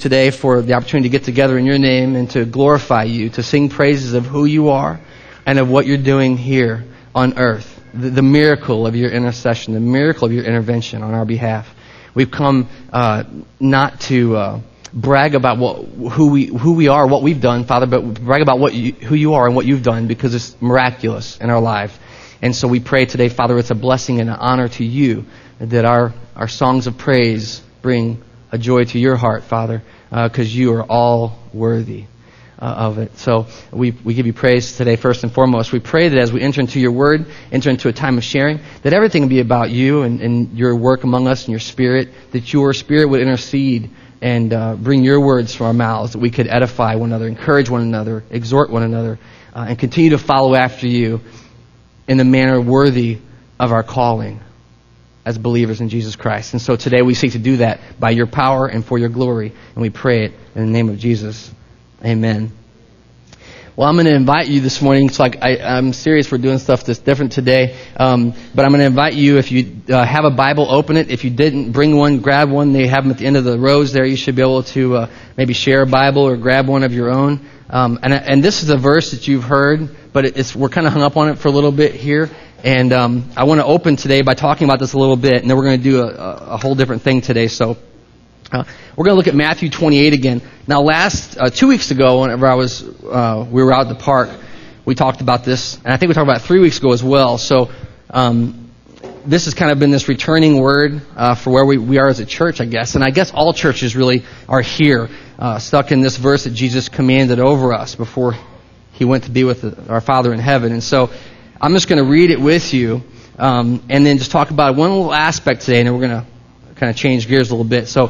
today for the opportunity to get together in your name and to glorify you, to sing praises of who you are and of what you're doing here on earth. The miracle of your intercession, the miracle of your intervention on our behalf. We've come not to brag about who we are, what we've done, Father, but brag about who you are and what you've done, because it's miraculous in our life. And so we pray today, Father, it's a blessing and an honor to you that our songs of praise bring a joy to your heart, Father, because you are all worthy of it. So we give you praise today first and foremost. We pray that as we enter into your word, enter into a time of sharing, that everything will be about you and your work among us and your spirit, that your spirit would intercede and bring your words from our mouths, that we could edify one another, encourage one another, exhort one another, and continue to follow after you in the manner worthy of our calling as believers in Jesus Christ. And so today we seek to do that by your power and for your glory, and we pray it in the name of Jesus. Amen. Well, I'm going to invite you this morning. It's like I'm serious. We're doing stuff that's different today. But I'm going to invite you, if you have a Bible, open it. If you didn't bring one, grab one. They have them at the end of the rows there. You should be able to maybe share a Bible or grab one of your own. And this is a verse that you've heard, but we're kind of hung up on it for a little bit here. And I want to open today by talking about this a little bit, and then we're going to do a whole different thing today. So we're going to look at Matthew 28 again. Now, 2 weeks ago, whenever we were out at the park, we talked about this, and I think we talked about it 3 weeks ago as well. So this has kind of been this returning word for where we are as a church, I guess. And I guess all churches really are here, stuck in this verse that Jesus commanded over us before he went to be with our Father in heaven. And so I'm just going to read it with you, and then just talk about one little aspect today, and then we're going to kind of change gears a little bit. So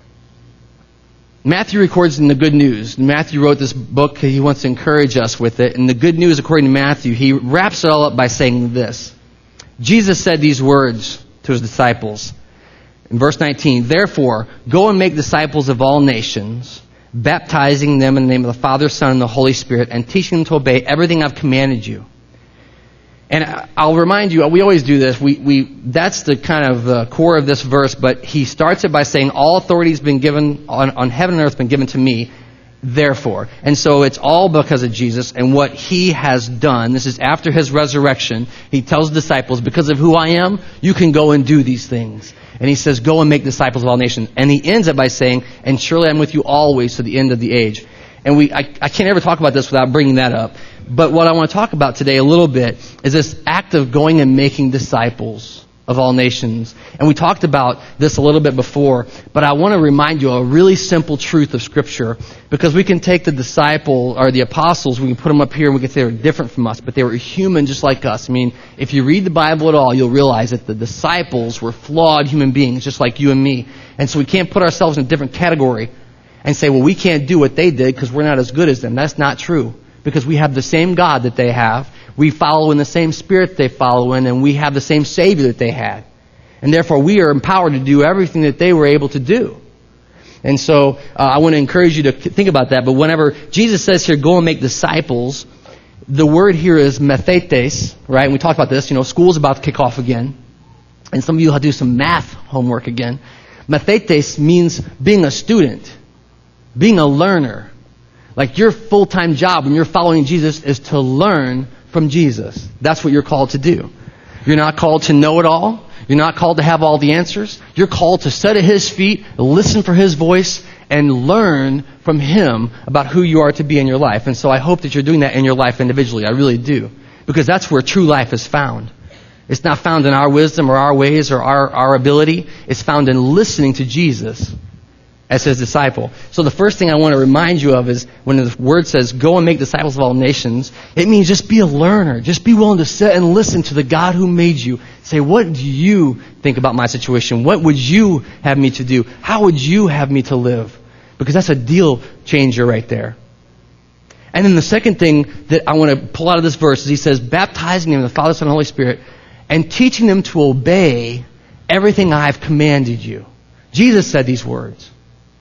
Matthew records in the Good News. Matthew wrote this book. He wants to encourage us with it. And the Good News, according to Matthew, he wraps it all up by saying this. Jesus said these words to his disciples. In verse 19, "Therefore, go and make disciples of all nations, baptizing them in the name of the Father, Son, and the Holy Spirit, and teaching them to obey everything I've commanded you." And I'll remind you, we always do this. That's the kind of the core of this verse, but he starts it by saying, all authority has been given on heaven and earth has been given to me, therefore. And so it's all because of Jesus and what he has done. This is after his resurrection. He tells the disciples, because of who I am, you can go and do these things. And he says, go and make disciples of all nations. And he ends it by saying, and surely I'm with you always to the end of the age. And I can't ever talk about this without bringing that up. But what I want to talk about today a little bit is this act of going and making disciples of all nations. And we talked about this a little bit before, but I want to remind you of a really simple truth of Scripture, because we can take the disciple or the apostles, we can put them up here and we can say they're different from us, but they were human just like us. I mean, if you read the Bible at all, you'll realize that the disciples were flawed human beings just like you and me. And so we can't put ourselves in a different category and say, well, we can't do what they did because we're not as good as them. That's not true. Because we have the same God that they have, we follow in the same Spirit they follow in, and we have the same Savior that they had. And therefore, we are empowered to do everything that they were able to do. And so, I want to encourage you to think about that. But whenever Jesus says here, go and make disciples, the word here is methetes, right? And we talked about this. School's about to kick off again. And some of you will do some math homework again. Methetes means being a student, being a learner. Like your full-time job when you're following Jesus is to learn from Jesus. That's what you're called to do. You're not called to know it all. You're not called to have all the answers. You're called to sit at his feet, listen for his voice, and learn from him about who you are to be in your life. And so I hope that you're doing that in your life individually. I really do. Because that's where true life is found. It's not found in our wisdom or our ways or our ability. It's found in listening to Jesus as his disciple. So the first thing I want to remind you of is when the word says, go and make disciples of all nations, it means just be a learner. Just be willing to sit and listen to the God who made you. Say, what do you think about my situation? What would you have me to do? How would you have me to live? Because that's a deal changer right there. And then the second thing that I want to pull out of this verse is he says, baptizing them in the Father, Son, and Holy Spirit, and teaching them to obey everything I have commanded you. Jesus said these words.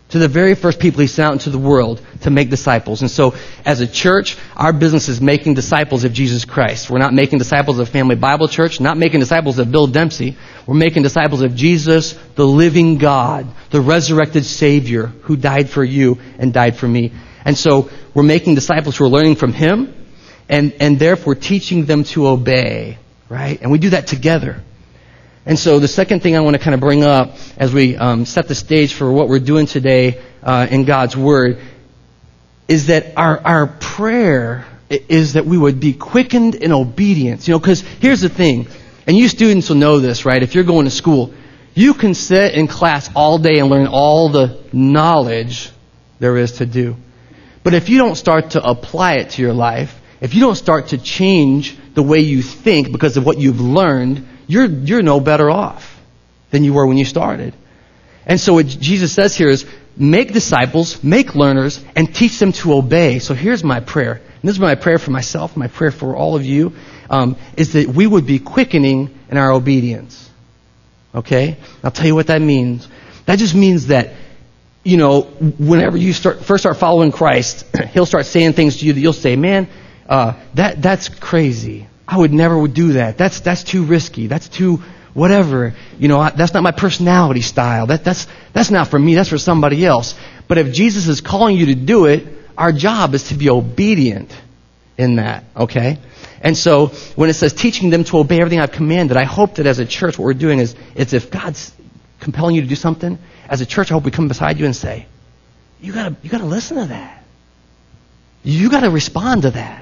to the very first people he sent out into the world to make disciples. And so, as a church, our business is making disciples of Jesus Christ. We're not making disciples of Family Bible Church, not making disciples of Bill Dempsey. We're making disciples of Jesus, the living God, the resurrected Savior who died for you and died for me. And so, we're making disciples who are learning from Him, and therefore teaching them to obey, right? And we do that together. And so the second thing I want to kind of bring up as we set the stage for what we're doing today in God's Word is that our prayer is that we would be quickened in obedience. You know, because here's the thing, and you students will know this, right? If you're going to school, you can sit in class all day and learn all the knowledge there is to do. But if you don't start to apply it to your life, if you don't start to change the way you think because of what you've learned, you're no better off than you were when you started. And so what Jesus says here is, make disciples, make learners, and teach them to obey. So here's my prayer. And this is my prayer for myself, my prayer for all of you, is that we would be quickening in our obedience. Okay? I'll tell you what that means. That just means that, you know, whenever you first start following Christ, He'll start saying things to you that you'll say, man, that's crazy. I would never do that. That's too risky. That's too whatever. You know, that's not my personality style. That's not for me. That's for somebody else. But if Jesus is calling you to do it, our job is to be obedient in that. Okay? And so when it says teaching them to obey everything I've commanded, I hope that as a church what we're doing is if God's compelling you to do something, as a church I hope we come beside you and say, you gotta listen to that. You gotta respond to that.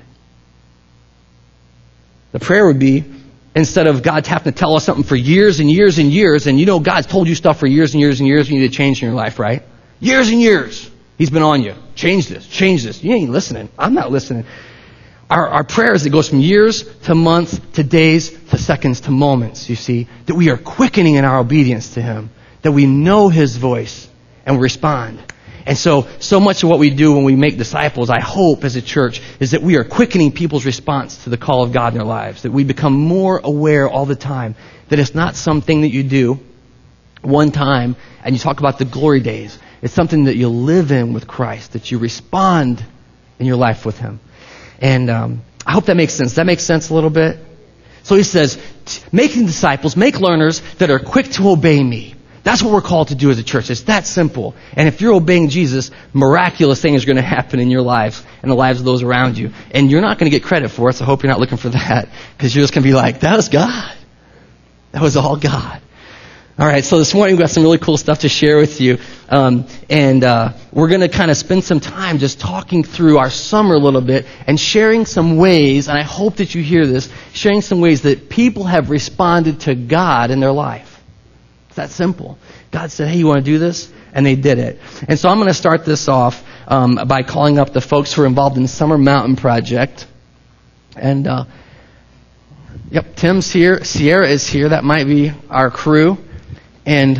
The prayer would be, instead of God having to tell us something for years and years and years, and you know God's told you stuff for years and years and years, you need to change in your life, right? Years and years. He's been on you. Change this, change this. You ain't listening. I'm not listening. Our prayer is it goes from years to months to days to seconds to moments, you see, that we are quickening in our obedience to Him, that we know His voice and we respond. And so much of what we do when we make disciples, I hope, as a church, is that we are quickening people's response to the call of God in their lives. That we become more aware all the time that it's not something that you do one time and you talk about the glory days. It's something that you live in with Christ, that you respond in your life with Him. And I hope that makes sense. Does that make sense a little bit? So He says, making disciples, make learners that are quick to obey me. That's what we're called to do as a church. It's that simple. And if you're obeying Jesus, miraculous things are going to happen in your lives and the lives of those around you. And you're not going to get credit for it, so I hope you're not looking for that, because you're just going to be like, that was God. That was all God. All right, so this morning we've got some really cool stuff to share with you. And we're going to kind of spend some time just talking through our summer a little bit and sharing some ways, and I hope that you hear this, sharing some ways that people have responded to God in their life. It's that simple. God said, hey, you want to do this? And they did it. And so I'm going to start this off by calling up the folks who are involved in the Summer Mountain Project. And, yep, Tim's here. Sierra is here. That might be our crew. And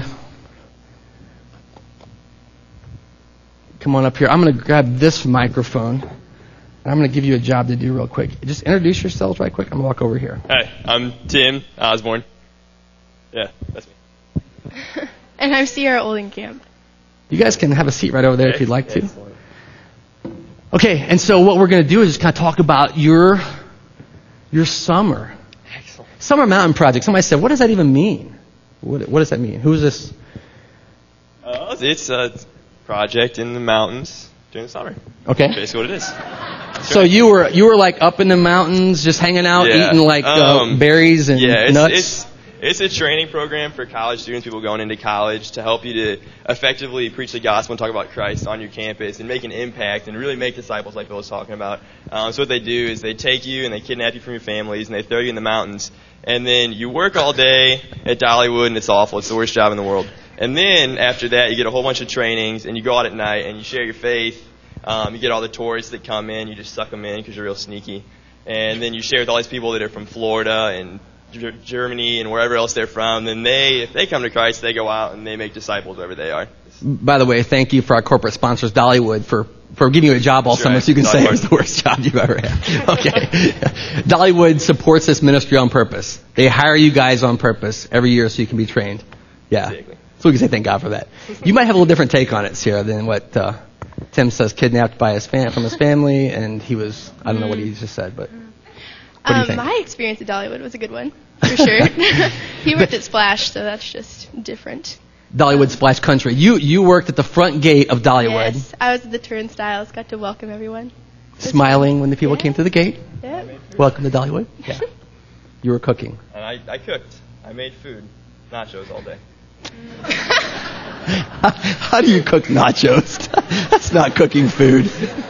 come on up here. I'm going to grab this microphone. And I'm going to give you a job to do real quick. Just introduce yourselves right quick. I'm going to walk over here. Hi, I'm Tim Osborne. Yeah, that's me. And I'm Sierra Oldenkamp. You guys can have a seat right over there if you'd like to. Okay, and so what we're going to do is just kind of talk about your summer. Excellent. Summer Mountain Project. Somebody said, what does that even mean? What does that mean? Who is this? It's a project in the mountains during the summer. Okay. Basically what it is. So you were like up in the mountains just hanging out, eating like berries and nuts? It's a training program for college students, people going into college, to help you to effectively preach the gospel and talk about Christ on your campus and make an impact and really make disciples like Bill was talking about. So what they do is they take you and they kidnap you from your families and they throw you in the mountains. And then you work all day at Dollywood and it's awful. It's the worst job in the world. And then after that you get a whole bunch of trainings and you go out at night and you share your faith. You get all the tourists that come in. You just suck them in because you're real sneaky. And then you share with all these people that are from Florida and Germany and wherever else they're from, then if they come to Christ, they go out and they make disciples wherever they are. By the way, thank you for our corporate sponsors, Dollywood, for giving you a job all summer, so you can say it was the worst job you've ever had. Okay. Dollywood supports this ministry on purpose. They hire you guys on purpose every year so you can be trained. Yeah. Exactly. So we can say thank God for that. You might have a little different take on it, Sierra, than what Tim says, kidnapped by from his family, and he was, I don't know what he just said, but what do you think? My experience at Dollywood was a good one, for sure. He worked at Splash, so that's just different. Dollywood Splash Country. You worked at the front gate of Dollywood. Yes, I was at the turnstiles, got to welcome everyone. Smiling when the people came through the gate. Yeah. Welcome to Dollywood. Yeah. You were cooking. And I cooked. I made food. Nachos all day. How do you cook nachos? That's not cooking food.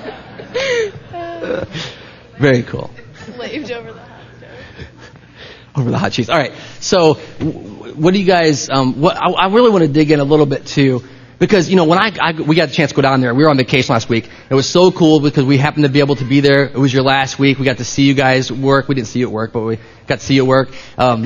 Very cool. Slaved over the hot stove. Over the hot cheese. All right. So, what do you guys? I really want to dig in a little bit too, because when we got the chance to go down there. We were on vacation last week. It was so cool because we happened to be able to be there. It was your last week. We got to see you guys work. We didn't see you at work, but we got to see you at work.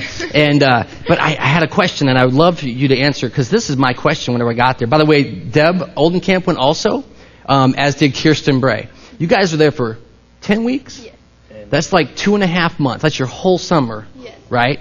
But I had a question, and I would love for you to answer, because this is my question whenever I got there. By the way, Deb Oldenkamp went also, as did Kirsten Bray. You guys were there for 10 weeks? Yes. That's like 2.5 months. That's your whole summer, Yes. right?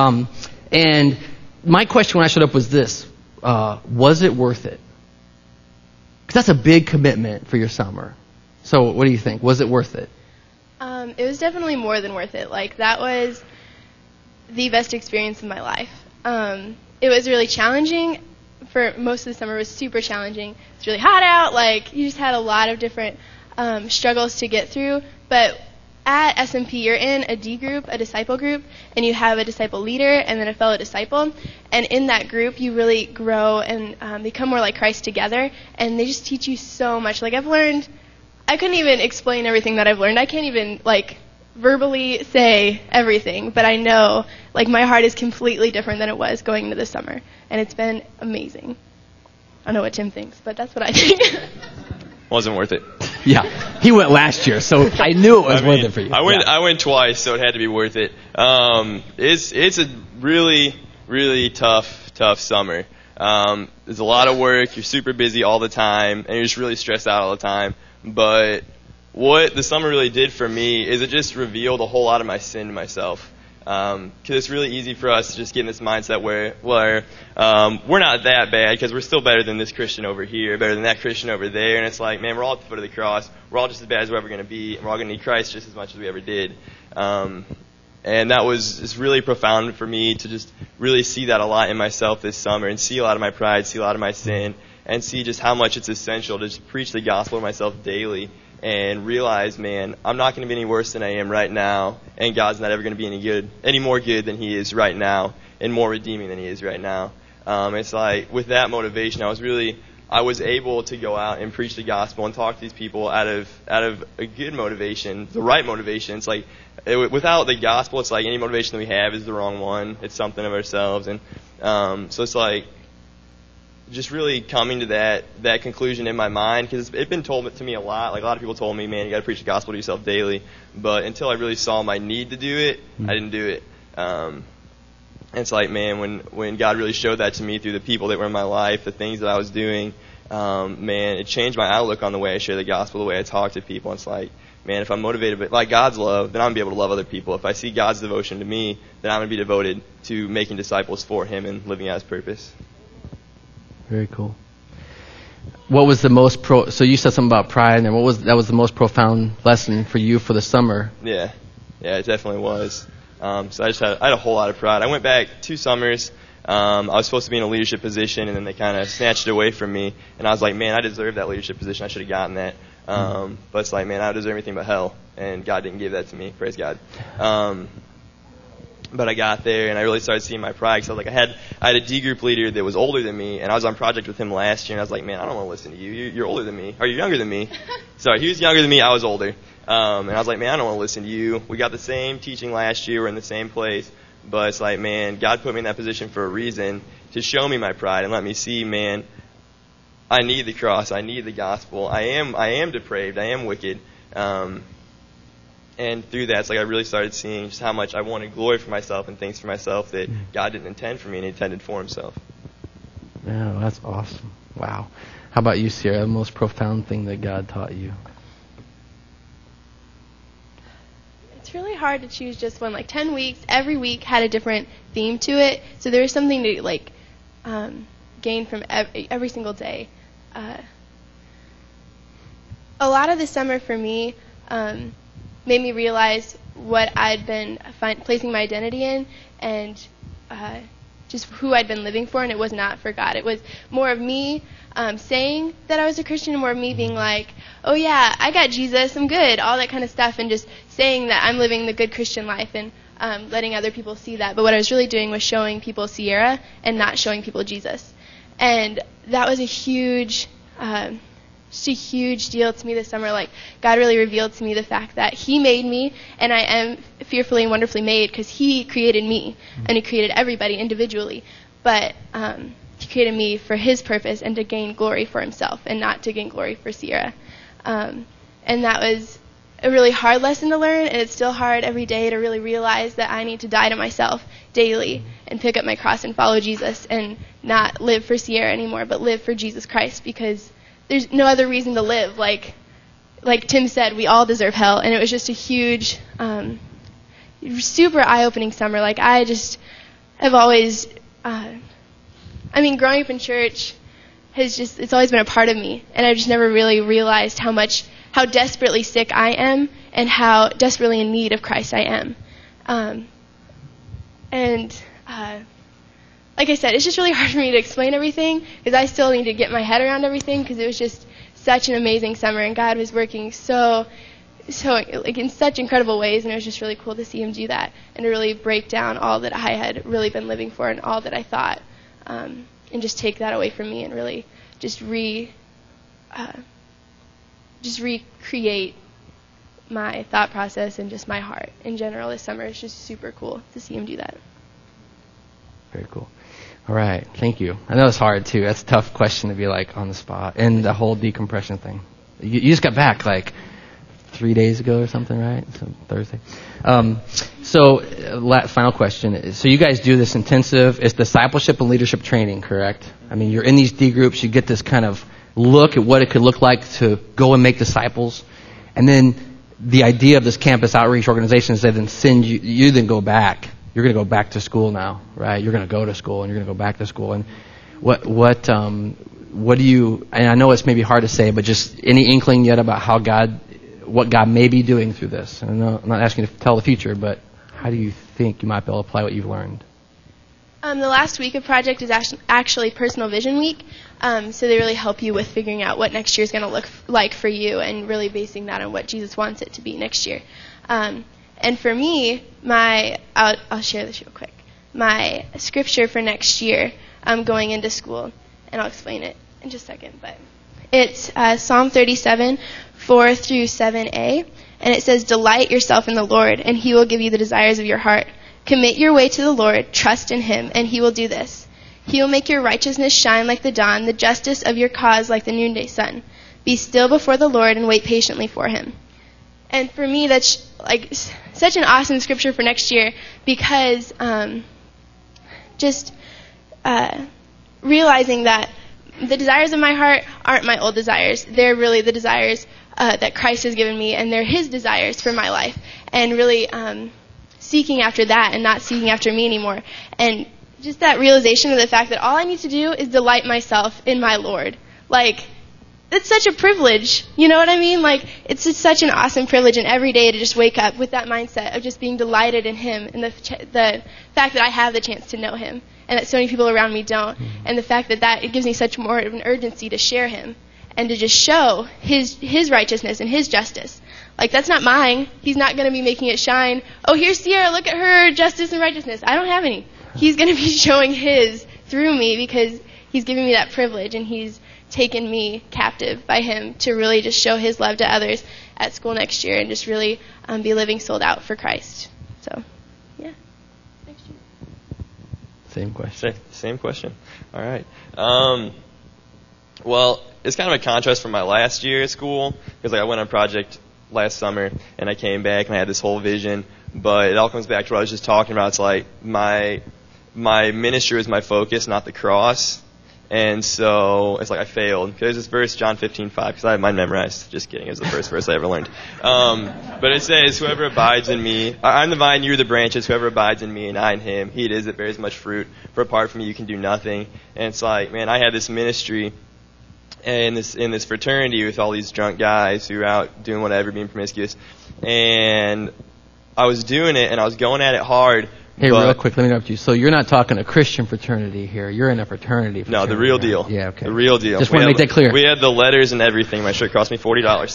And my question when I showed up was this. Was it worth it? Because that's a big commitment for your summer. So what do you think? Was it worth it? It was definitely more than worth it. Like, that was the best experience of my life. It was really challenging. For most of the summer, it was super challenging. It's really hot out. Like, you just had a lot of different struggles to get through. But at SMP, you're in a D group, a disciple group, and you have a disciple leader and then a fellow disciple. And in that group, you really grow and become more like Christ together. And they just teach you so much. Like, I couldn't even explain everything that I've learned. I can't even, verbally say everything. But I know, my heart is completely different than it was going into the summer. And it's been amazing. I don't know what Tim thinks, but that's what I think. Wasn't worth it. Yeah, he went last year, so I knew it was worth it for you. I went twice, so it had to be worth it. It's a really, really tough summer. There's a lot of work. You're super busy all the time, and you're just really stressed out all the time. But what the summer really did for me is it just revealed a whole lot of my sin to myself. Because it's really easy for us to just get in this mindset where we're not that bad, because we're still better than this Christian over here, better than that Christian over there, and it's like, man, we're all at the foot of the cross. We're all just as bad as we're ever going to be, and we're all going to need Christ just as much as we ever did. And that was just really profound for me to just really see that a lot in myself this summer, and see a lot of my pride, see a lot of my sin, and see just how much it's essential to just preach the gospel to myself daily. And realize, man, I'm not going to be any worse than I am right now, and God's not ever going to be any more good than He is right now, and more redeeming than He is right now. It's like, with that motivation, I was able to go out and preach the gospel and talk to these people out of a good motivation, the right motivation. It's like, without the gospel, it's like any motivation that we have is the wrong one. It's something of ourselves, and so it's like, just really coming to that conclusion in my mind, because it's been told to me a lot. Like, a lot of people told me, man, you got to preach the gospel to yourself daily. But until I really saw my need to do it, I didn't do it. And it's like, man, when God really showed that to me through the people that were in my life, the things that I was doing, man, it changed my outlook on the way I share the gospel, the way I talk to people. It's like, man, if I'm motivated by God's love, then I'm going to be able to love other people. If I see God's devotion to me, then I'm going to be devoted to making disciples for Him and living out His purpose. Very cool. What was the most so you said something about pride, and that was the most profound lesson for you for the summer? Yeah, it definitely was. So I had a whole lot of pride. I went back 2 summers. I was supposed to be in a leadership position, and then they kind of snatched it away from me. And I was like, man, I deserve that leadership position. I should have gotten that. But it's like, man, I deserve anything but hell, and God didn't give that to me. Praise God. But I got there, and I really started seeing my pride. So I had a D group leader that was older than me, and I was on project with him last year, and I was like, man, I don't want to listen to you. You're older than me. Or you're younger than me. Sorry, he was younger than me. I was older. And I was like, man, I don't want to listen to you. We got the same teaching last year. We're in the same place. But it's like, man, God put me in that position for a reason, to show me my pride and let me see, man, I need the cross. I need the gospel. I am depraved. I am wicked. And through that, it's like I really started seeing just how much I wanted glory for myself and things for myself that God didn't intend for me, and He intended for Himself. Yeah, that's awesome. Wow. How about you, Sierra? The most profound thing that God taught you? It's really hard to choose just one. 10 weeks, every week had a different theme to it. So there was something to gain from every single day. A lot of the summer for me made me realize what I'd been placing my identity in, and just who I'd been living for, and it was not for God. It was more of me saying that I was a Christian, and more of me being like, oh yeah, I got Jesus, I'm good, all that kind of stuff, and just saying that I'm living the good Christian life, and letting other people see that. But what I was really doing was showing people Sierra and not showing people Jesus. And that was a huge deal to me this summer. Like, God really revealed to me the fact that He made me, and I am fearfully and wonderfully made because He created me, and He created everybody individually. But He created me for His purpose and to gain glory for Himself, and not to gain glory for Sierra. And that was a really hard lesson to learn, and it's still hard every day to really realize that I need to die to myself daily and pick up my cross and follow Jesus, and not live for Sierra anymore, but live for Jesus Christ, because there's no other reason to live. Like Tim said, we all deserve hell, and it was just a huge, super eye-opening summer. Like, I just have always, growing up in church it's always been a part of me, and I've just never really realized how desperately sick I am, and how desperately in need of Christ I am. Like I said, it's just really hard for me to explain everything, because I still need to get my head around everything, because it was just such an amazing summer, and God was working so like in such incredible ways, and it was just really cool to see Him do that, and to really break down all that I had really been living for, and all that I thought, and just take that away from me, and really just recreate my thought process and just my heart in general this summer. It's just super cool to see Him do that. Very cool. All right, thank you. I know it's hard too. That's a tough question to be like on the spot, and the whole decompression thing. You just got back like 3 days ago or something, right? So Thursday. Final question. So you guys do this intensive, it's discipleship and leadership training, correct? I mean, you're in these D groups, you get this kind of look at what it could look like to go and make disciples, and then the idea of this campus outreach organization is they then send you then go back. You're going to go back to school now, right? You're going to go to school, and you're going to go back to school. And what do you, and I know it's maybe hard to say, but just any inkling yet about what God may be doing through this? I'm not asking you to tell the future, but how do you think you might be able to apply what you've learned? The last week of Project is actually Personal Vision Week, so they really help you with figuring out what next year is going to look like for you, and really basing that on what Jesus wants it to be next year. And for me, I'll share this real quick. My scripture for next year, going into school, and I'll explain it in just a second, but it's Psalm 37, 4 through 7a, and it says, "Delight yourself in the Lord, and He will give you the desires of your heart. Commit your way to the Lord, trust in Him, and He will do this. He will make your righteousness shine like the dawn, the justice of your cause like the noonday sun. Be still before the Lord and wait patiently for Him." And for me, that's like such an awesome scripture for next year, because realizing that the desires of my heart aren't my old desires. They're really the desires that Christ has given me, and they're His desires for my life. And really seeking after that, and not seeking after me anymore. And just that realization of the fact that all I need to do is delight myself in my Lord. Like, it's such a privilege, you know what I mean? Like, it's just such an awesome privilege, and every day to just wake up with that mindset of just being delighted in Him, and the fact that I have the chance to know Him, and that so many people around me don't, and the fact that it gives me such more of an urgency to share Him, and to just show His righteousness and His justice. Like, that's not mine. He's not going to be making it shine. Oh, here's Sierra, look at her justice and righteousness. I don't have any. He's going to be showing His through me, because He's giving me that privilege, and He's taken me captive by Him to really just show His love to others at school next year, and just really be living sold out for Christ. So, yeah. Next year. Same question. Same question. All right. Well, it's kind of a contrast from my last year at school, because I went on project last summer, and I came back, and I had this whole vision, but it all comes back to what I was just talking about. It's like my ministry was my focus, not the cross. And so it's like I failed. There's this verse, John 15:5, because I have mine memorized. Just kidding. It was the first verse I ever learned. But it says, whoever abides in me, I'm the vine, you're the branches. Whoever abides in me and I in him, he it is that bears much fruit. For apart from me, you can do nothing. And it's like, man, I had this ministry in this fraternity with all these drunk guys who were out doing whatever, being promiscuous. And I was doing it, and I was going at it hard. Hey, real quick, let me interrupt you. So you're not talking a Christian fraternity here. You're in a fraternity. No, the real deal. Yeah, okay. The real deal. Just want to make that clear. We had the letters and everything. My shirt cost me $40.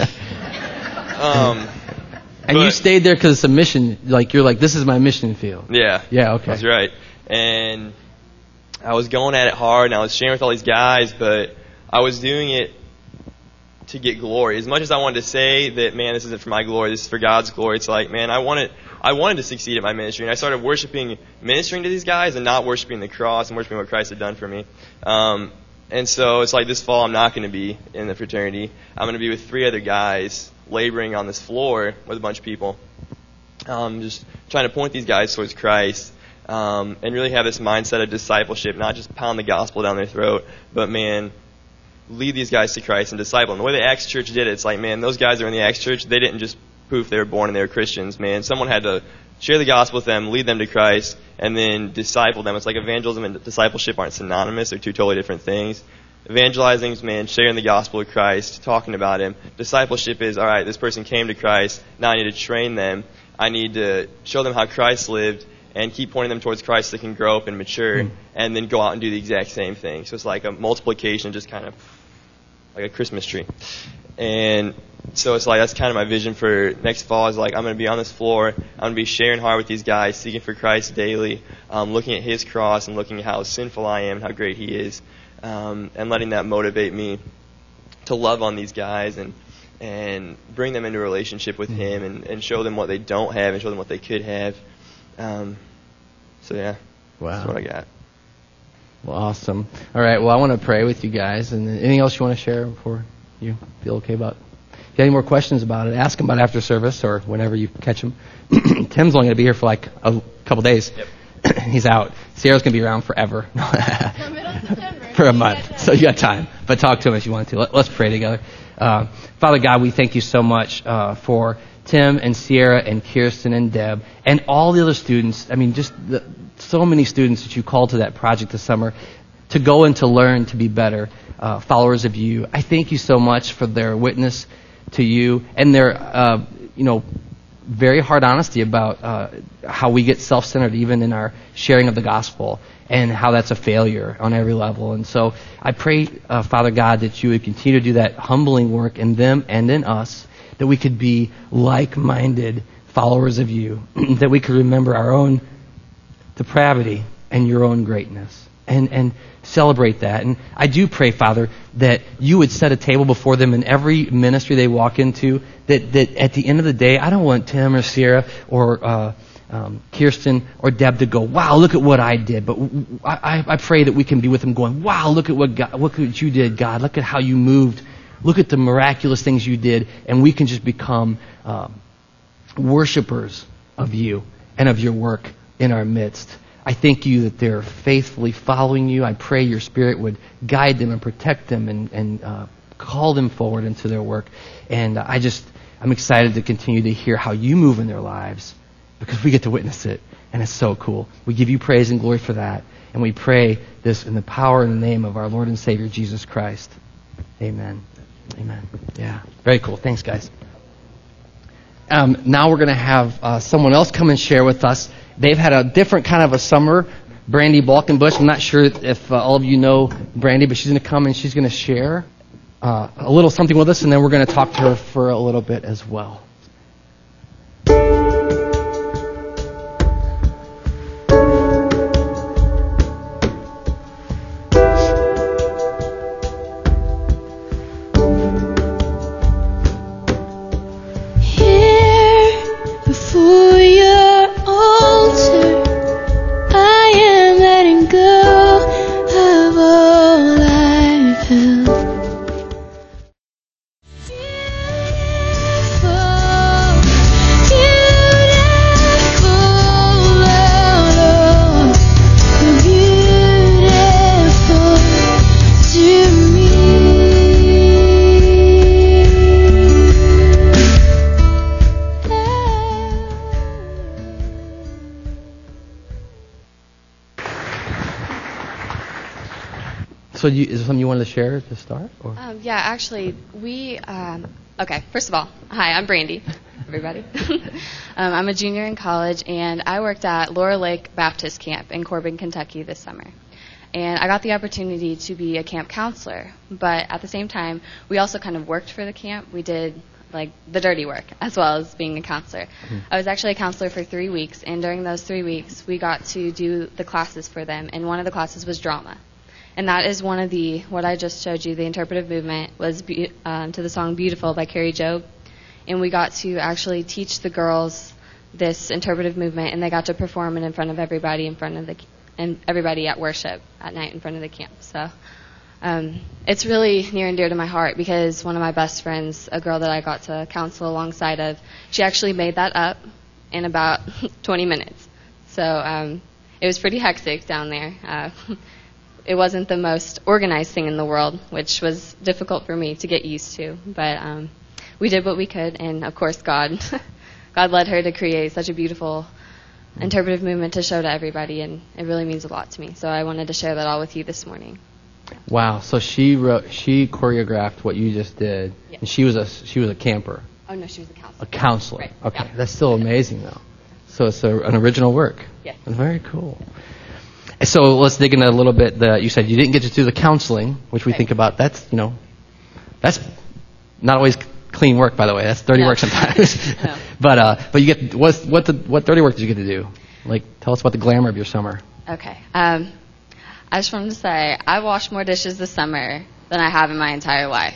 And you stayed there because it's a mission. Like, you're like, this is my mission field. Yeah. Yeah, okay. That's right. And I was going at it hard, and I was sharing with all these guys, but I was doing it to get glory. As much as I wanted to say that, man, this isn't for my glory, this is for God's glory, it's like, man, I wanted to succeed at my ministry. And I started ministering to these guys and not worshiping the cross and worshiping what Christ had done for me. And so it's like this fall I'm not going to be in the fraternity. I'm going to be with 3 other guys laboring on this floor with a bunch of people. Just trying to point these guys towards Christ. And really have this mindset of discipleship, not just pound the gospel down their throat, but, man, lead these guys to Christ and disciple them. The way the Acts Church did it, it's like, man, those guys that are in the Acts Church, they didn't just poof, they were born and they were Christians, man. Someone had to share the gospel with them, lead them to Christ, and then disciple them. It's like evangelism and discipleship aren't synonymous. They're 2 totally different things. Evangelizing is, man, sharing the gospel of Christ, talking about him. Discipleship is, all right, this person came to Christ, now I need to train them. I need to show them how Christ lived and keep pointing them towards Christ so they can grow up and mature, and then go out and do the exact same thing. So it's like a multiplication, just kind of like a Christmas tree. And so it's like that's kind of my vision for next fall is like I'm going to be on this floor. I'm going to be sharing hard with these guys, seeking for Christ daily, looking at his cross and looking at how sinful I am and how great he is, and letting that motivate me to love on these guys and bring them into a relationship with him and show them what they don't have and show them what they could have. So yeah, wow. That's what I got. Well, awesome. All right, well, I want to pray with you guys. And anything else you want to share before you feel okay about it? If you have any more questions about it, ask them about after service or whenever you catch them. Tim's only going to be here for like a couple days. Yep. He's out. Sierra's going to be around forever. For a month. So you got time. But talk to him if you want to. Let's pray together. Father God, we thank you so much for Tim and Sierra and Kirsten and Deb and all the other students. I mean, just so many students that you called to that project this summer to go and to learn to be better followers of you. I thank you so much for their witness to you and their, very hard honesty about how we get self-centered even in our sharing of the gospel and how that's a failure on every level. And so I pray, Father God, that you would continue to do that humbling work in them and in us, that we could be like-minded followers of you, that we could remember our own depravity and your own greatness and celebrate that. And I do pray, Father, that you would set a table before them in every ministry they walk into, that at the end of the day, I don't want Tim or Sierra or Kirsten or Deb to go, wow, look at what I did. But I pray that we can be with them going, wow, look at what you did, God. Look at how you moved. Look at the miraculous things you did. And we can just become worshipers of you and of your work in our midst. I thank you that they're faithfully following you. I pray your Spirit would guide them and protect them and call them forward into their work. And I'm excited to continue to hear how you move in their lives because we get to witness it. And it's so cool. We give you praise and glory for that. And we pray this in the power and the name of our Lord and Savior, Jesus Christ. Amen. Amen. Yeah. Very cool. Thanks, guys. Now we're going to have someone else come and share with us. They've had a different kind of a summer. Brandy Balkenbush. I'm not sure if all of you know Brandy, but she's going to come and she's going to share a little something with us, and then we're going to talk to her for a little bit as well. For So is there something you wanted to share to start? Or? Yeah, actually, okay, first of all, hi, I'm Brandy, everybody. I'm a junior in college, and I worked at Laurel Lake Baptist Camp in Corbin, Kentucky this summer. And I got the opportunity to be a camp counselor, but at the same time, we also kind of worked for the camp. We did like the dirty work as well as being a counselor. Mm-hmm. I was actually a counselor for 3 weeks, and during those 3 weeks, we got to do the classes for them, and one of the classes was drama. And that is one of what I just showed you, the interpretive movement, was to the song Beautiful by Carrie Job. And we got to actually teach the girls this interpretive movement, and they got to perform it in front of everybody, and everybody at worship at night in front of the camp. So it's really near and dear to my heart because one of my best friends, a girl that I got to counsel alongside of, she actually made that up in about 20 minutes. So it was pretty hectic down there. It wasn't the most organized thing in the world, which was difficult for me to get used to. But we did what we could, and of course God led her to create such a beautiful interpretive movement to show to everybody, and it really means a lot to me. So I wanted to share that all with you this morning. Wow. So she choreographed what you just did, yeah. And she was a camper. Oh no, she was a counselor. A counselor. Right. Okay, yeah. That's still amazing though. So it's an original work. Yes. Very cool. So let's dig into a little bit. You said you didn't get to do the counseling, which we think about. That's not always clean work, by the way. That's dirty work sometimes. No. But you get what dirty work did you get to do? Like, tell us about the glamour of your summer. Okay. I just wanted to say I washed more dishes this summer than I have in my entire life.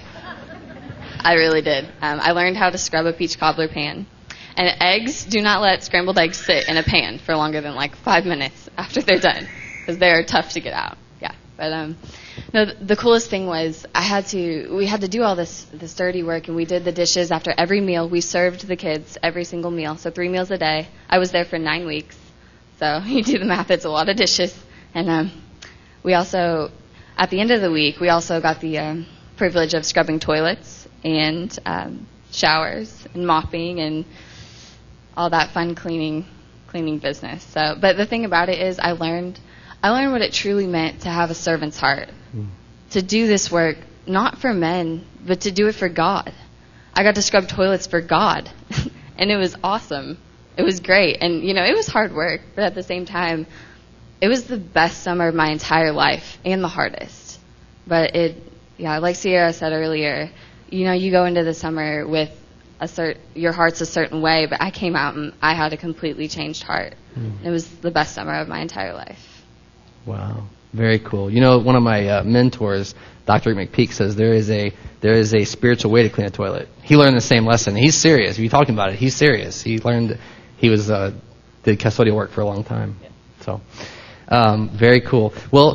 I really did. I learned how to scrub a peach cobbler pan. And eggs, do not let scrambled eggs sit in a pan for longer than like 5 minutes after they're done, because they're tough to get out. Yeah, but no, the coolest thing was we had to do all this dirty work, and we did the dishes after every meal. We served the kids every single meal, so 3 meals a day. I was there for 9 weeks, so you do the math, it's a lot of dishes. And we also, at the end of the week, we also got the privilege of scrubbing toilets and showers and mopping and all that fun cleaning business. So, but the thing about it is I learned what it truly meant to have a servant's heart. To do this work, not for men, but to do it for God. I got to scrub toilets for God, and it was awesome. It was great, and it was hard work, but at the same time, it was the best summer of my entire life, and the hardest. But like Sierra said earlier, you go into the summer with your heart's a certain way, but I came out and I had a completely changed heart. It was the best summer of my entire life. Wow, very cool. One of my mentors, Dr. Rick McPeak, says there is a spiritual way to clean a toilet. He learned the same lesson. He's serious. If you're talking about it, he's serious. He learned. He did custodial work for a long time. Yeah. So, very cool. Well,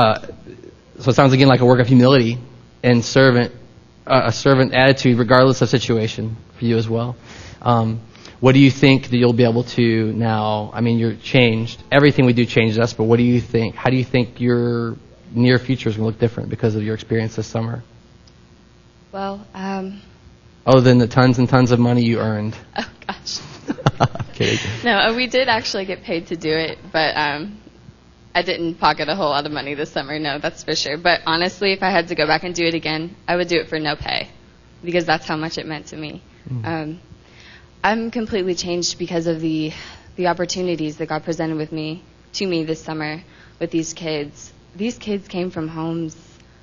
so it sounds again like a work of humility and a servant attitude, regardless of situation, for you as well. What do you think that you'll be able to now? I mean, you're changed. Everything we do changes us, but what do you think? How do you think your near future is going to look different because of your experience this summer? Well, other than the tons and tons of money you earned. Oh, gosh. Kidding. No, we did actually get paid to do it, but I didn't pocket a whole lot of money this summer, no, that's for sure. But honestly, if I had to go back and do it again, I would do it for no pay, because that's how much it meant to me. I'm completely changed because of the opportunities that God presented to me this summer with these kids. These kids came from homes,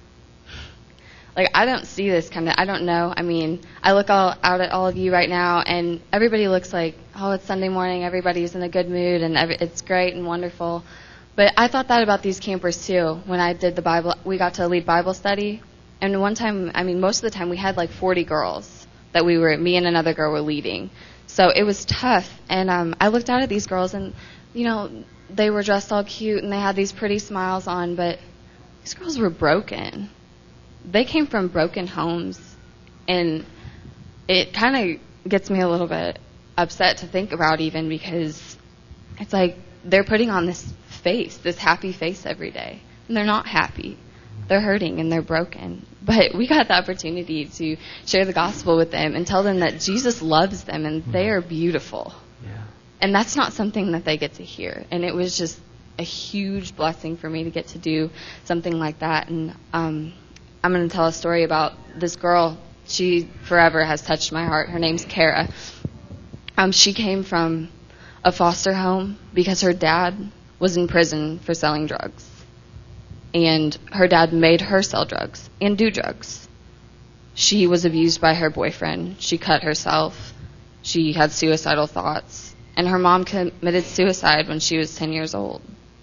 like, I don't see this I don't know. I mean, I look out at all of you right now, and everybody looks like, oh, it's Sunday morning, everybody's in a good mood, and it's great and wonderful. But I thought that about these campers too. When I did we got to lead Bible study, and one time, most of the time we had like 40 girls that me and another girl were leading. So it was tough, and I looked out at these girls, and they were dressed all cute, and they had these pretty smiles on, but these girls were broken. They came from broken homes, and it kind of gets me a little bit upset to think about, even, because it's like they're putting on this happy face every day, and they're not happy. They're hurting and they're broken. But we got the opportunity to share the gospel with them and tell them that Jesus loves them and they are beautiful. Yeah. And that's not something that they get to hear. And it was a huge blessing for me to get to do something like that. And I'm going to tell a story about this girl. She forever has touched my heart. Her name's Kara. She came from a foster home because her dad was in prison for selling drugs. And her dad made her sell drugs and do drugs. She was abused by her boyfriend. She cut herself. She had suicidal thoughts. And her mom committed suicide when she was 10 years old.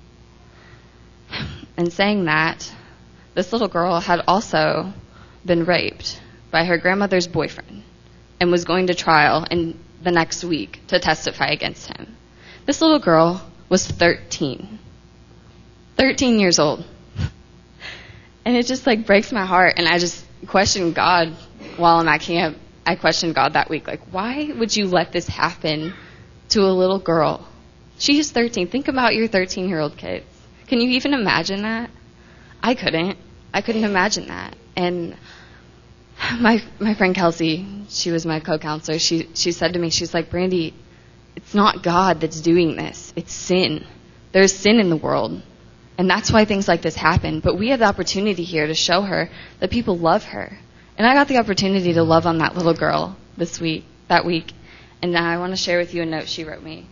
And saying that, this little girl had also been raped by her grandmother's boyfriend and was going to trial in the next week to testify against him. This little girl was 13. 13 years old. And it just breaks my heart, and I just questioned God while I'm at camp. I questioned God that week, why would you let this happen to a little girl? She is 13. Think about your 13-year-old kids. Can you even imagine that? I couldn't imagine that. And my friend Kelsey, she was my co-counselor, she said to me, she's like, Brandy, it's not God that's doing this. It's sin. There's sin in the world. And that's why things like this happen. But we have the opportunity here to show her that people love her. And I got the opportunity to love on that little girl that week. And I want to share with you a note she wrote me.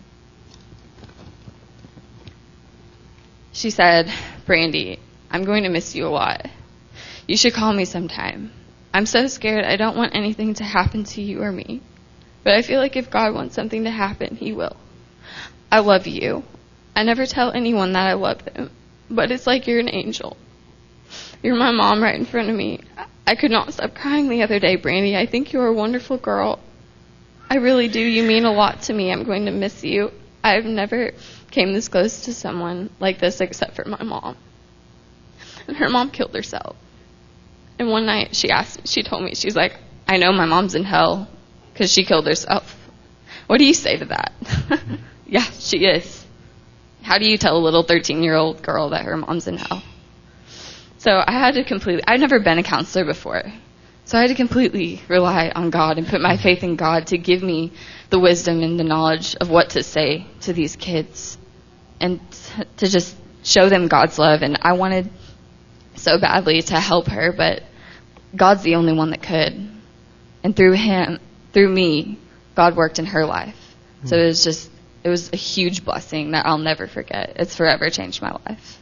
She said, Brandy, I'm going to miss you a lot. You should call me sometime. I'm so scared. I don't want anything to happen to you or me. But I feel like if God wants something to happen, he will. I love you. I never tell anyone that I love them. But it's like you're an angel. You're my mom right in front of me. I could not stop crying the other day, Brandy. I think you're a wonderful girl. I really do. You mean a lot to me. I'm going to miss you. I've never came this close to someone like this except for my mom. And her mom killed herself. And one night she told me, she's like, I know my mom's in hell because she killed herself. What do you say to that? Yeah, she is. How do you tell a little 13-year-old girl that her mom's in hell? So I'd never been a counselor before. So I had to completely rely on God and put my faith in God to give me the wisdom and the knowledge of what to say to these kids and to just show them God's love. And I wanted so badly to help her, but God's the only one that could. And through me, God worked in her life. So it was a huge blessing that I'll never forget. It's forever changed my life.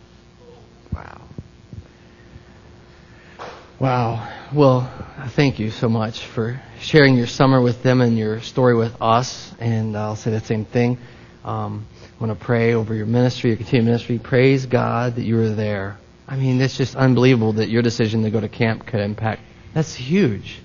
Wow. Well, thank you so much for sharing your summer with them and your story with us. And I'll say the same thing. I want to pray over your ministry, your continued ministry. Praise God that you were there. I mean, it's just unbelievable that your decision to go to camp could impact. That's huge.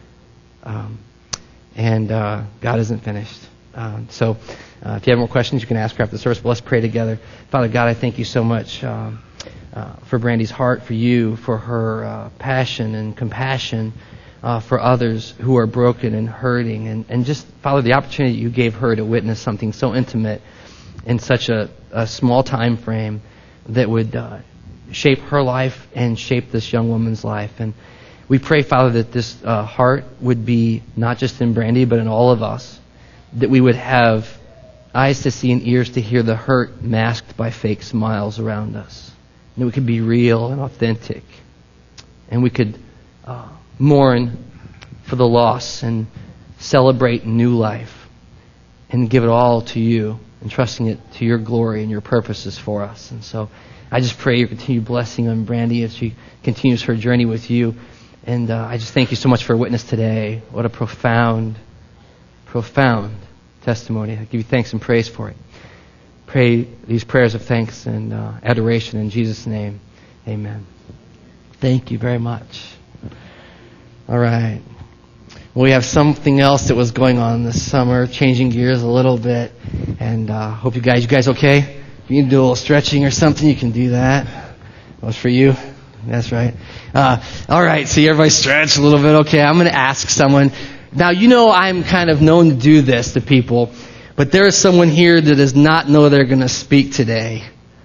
And God isn't finished. So if you have more questions, you can ask her after the service. But let's pray together. Father God, I thank you so much for Brandy's heart, for you, for her passion and compassion for others who are broken and hurting. And just, Father, the opportunity you gave her to witness something so intimate in such a small time frame that would shape her life and shape this young woman's life. And we pray, Father, that this heart would be not just in Brandy, but in all of us, that we would have eyes to see and ears to hear the hurt masked by fake smiles around us. And that we could be real and authentic. And we could mourn for the loss and celebrate new life and give it all to you, entrusting it to your glory and your purposes for us. And so I just pray your continued blessing on Brandy as she continues her journey with you. And I just thank you so much for her witness today. What a profound testimony. I give you thanks and praise for it. Pray these prayers of thanks and adoration in Jesus' name. Amen. Thank you very much. All right. Well, we have something else that was going on this summer, changing gears a little bit. And hope you guys okay? If you need to do a little stretching or something, you can do that. That was for you. That's right. All right. See, everybody stretch a little bit. Okay, I'm going to ask someone. Now, you know I'm kind of known to do this to people, but there is someone here that does not know they're going to speak today.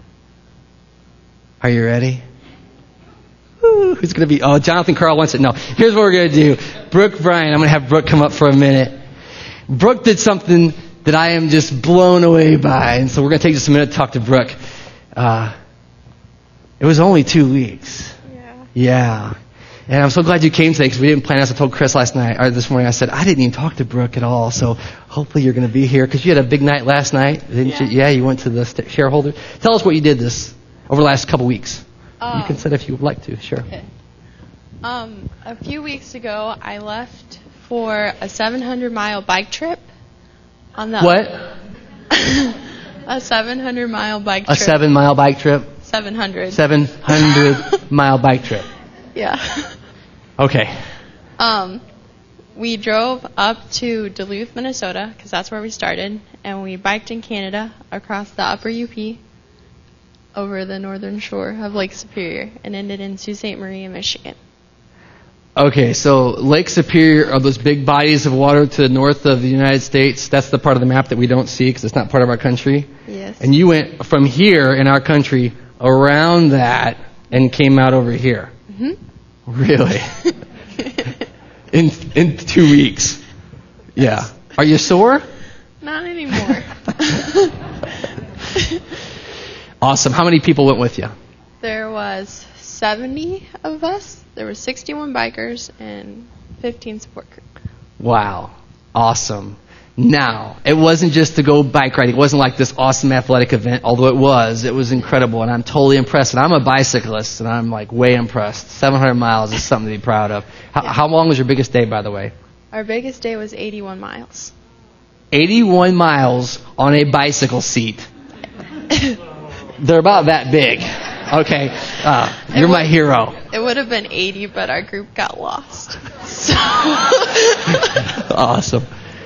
Are you ready? Who's going to be? Oh, Jonathan Carl wants it. No. Here's what we're going to do. Brooke Bryan. I'm going to have Brooke come up for a minute. Brooke did something that I am just blown away by, and so we're going to take just a minute to talk to Brooke. It was only 2 weeks. Yeah. Yeah. And I'm so glad you came today because we didn't plan this. I told Chris this morning, I said, I didn't even talk to Brooke at all, so hopefully you're going to be here because you had a big night last night, didn't you? Yeah, you went to the shareholder. Tell us what you did over the last couple weeks. You can sit if you would like to, sure. Okay. A few weeks ago, I left for a 700-mile bike trip. What? A 700-mile bike A trip. 7-mile bike trip? 700. 700-mile bike trip. Yeah. Okay. We drove up to Duluth, Minnesota, because that's where we started, and we biked in Canada across the upper UP over the northern shore of Lake Superior and ended in Sault Ste. Marie, Michigan. Okay, so Lake Superior are those big bodies of water to the north of the United States. That's the part of the map that we don't see because it's not part of our country. Yes. And you went from here in our country around that and came out over here. Mm-hmm. Really? in 2 weeks. Yeah. Are you sore? Not anymore. Awesome. How many people went with you? There was 70 of us. There were 61 bikers and 15 support crew. Wow. Awesome. Now, it wasn't just to go bike riding. It wasn't like this awesome athletic event, although it was. It was incredible, and I'm totally impressed. And I'm a bicyclist, and I'm like way impressed. 700 miles is something to be proud of. How long was your biggest day, by the way? Our biggest day was 81 miles. 81 miles on a bicycle seat. They're about that big. Okay. You're my hero. It would have been 80, but our group got lost. So. Awesome.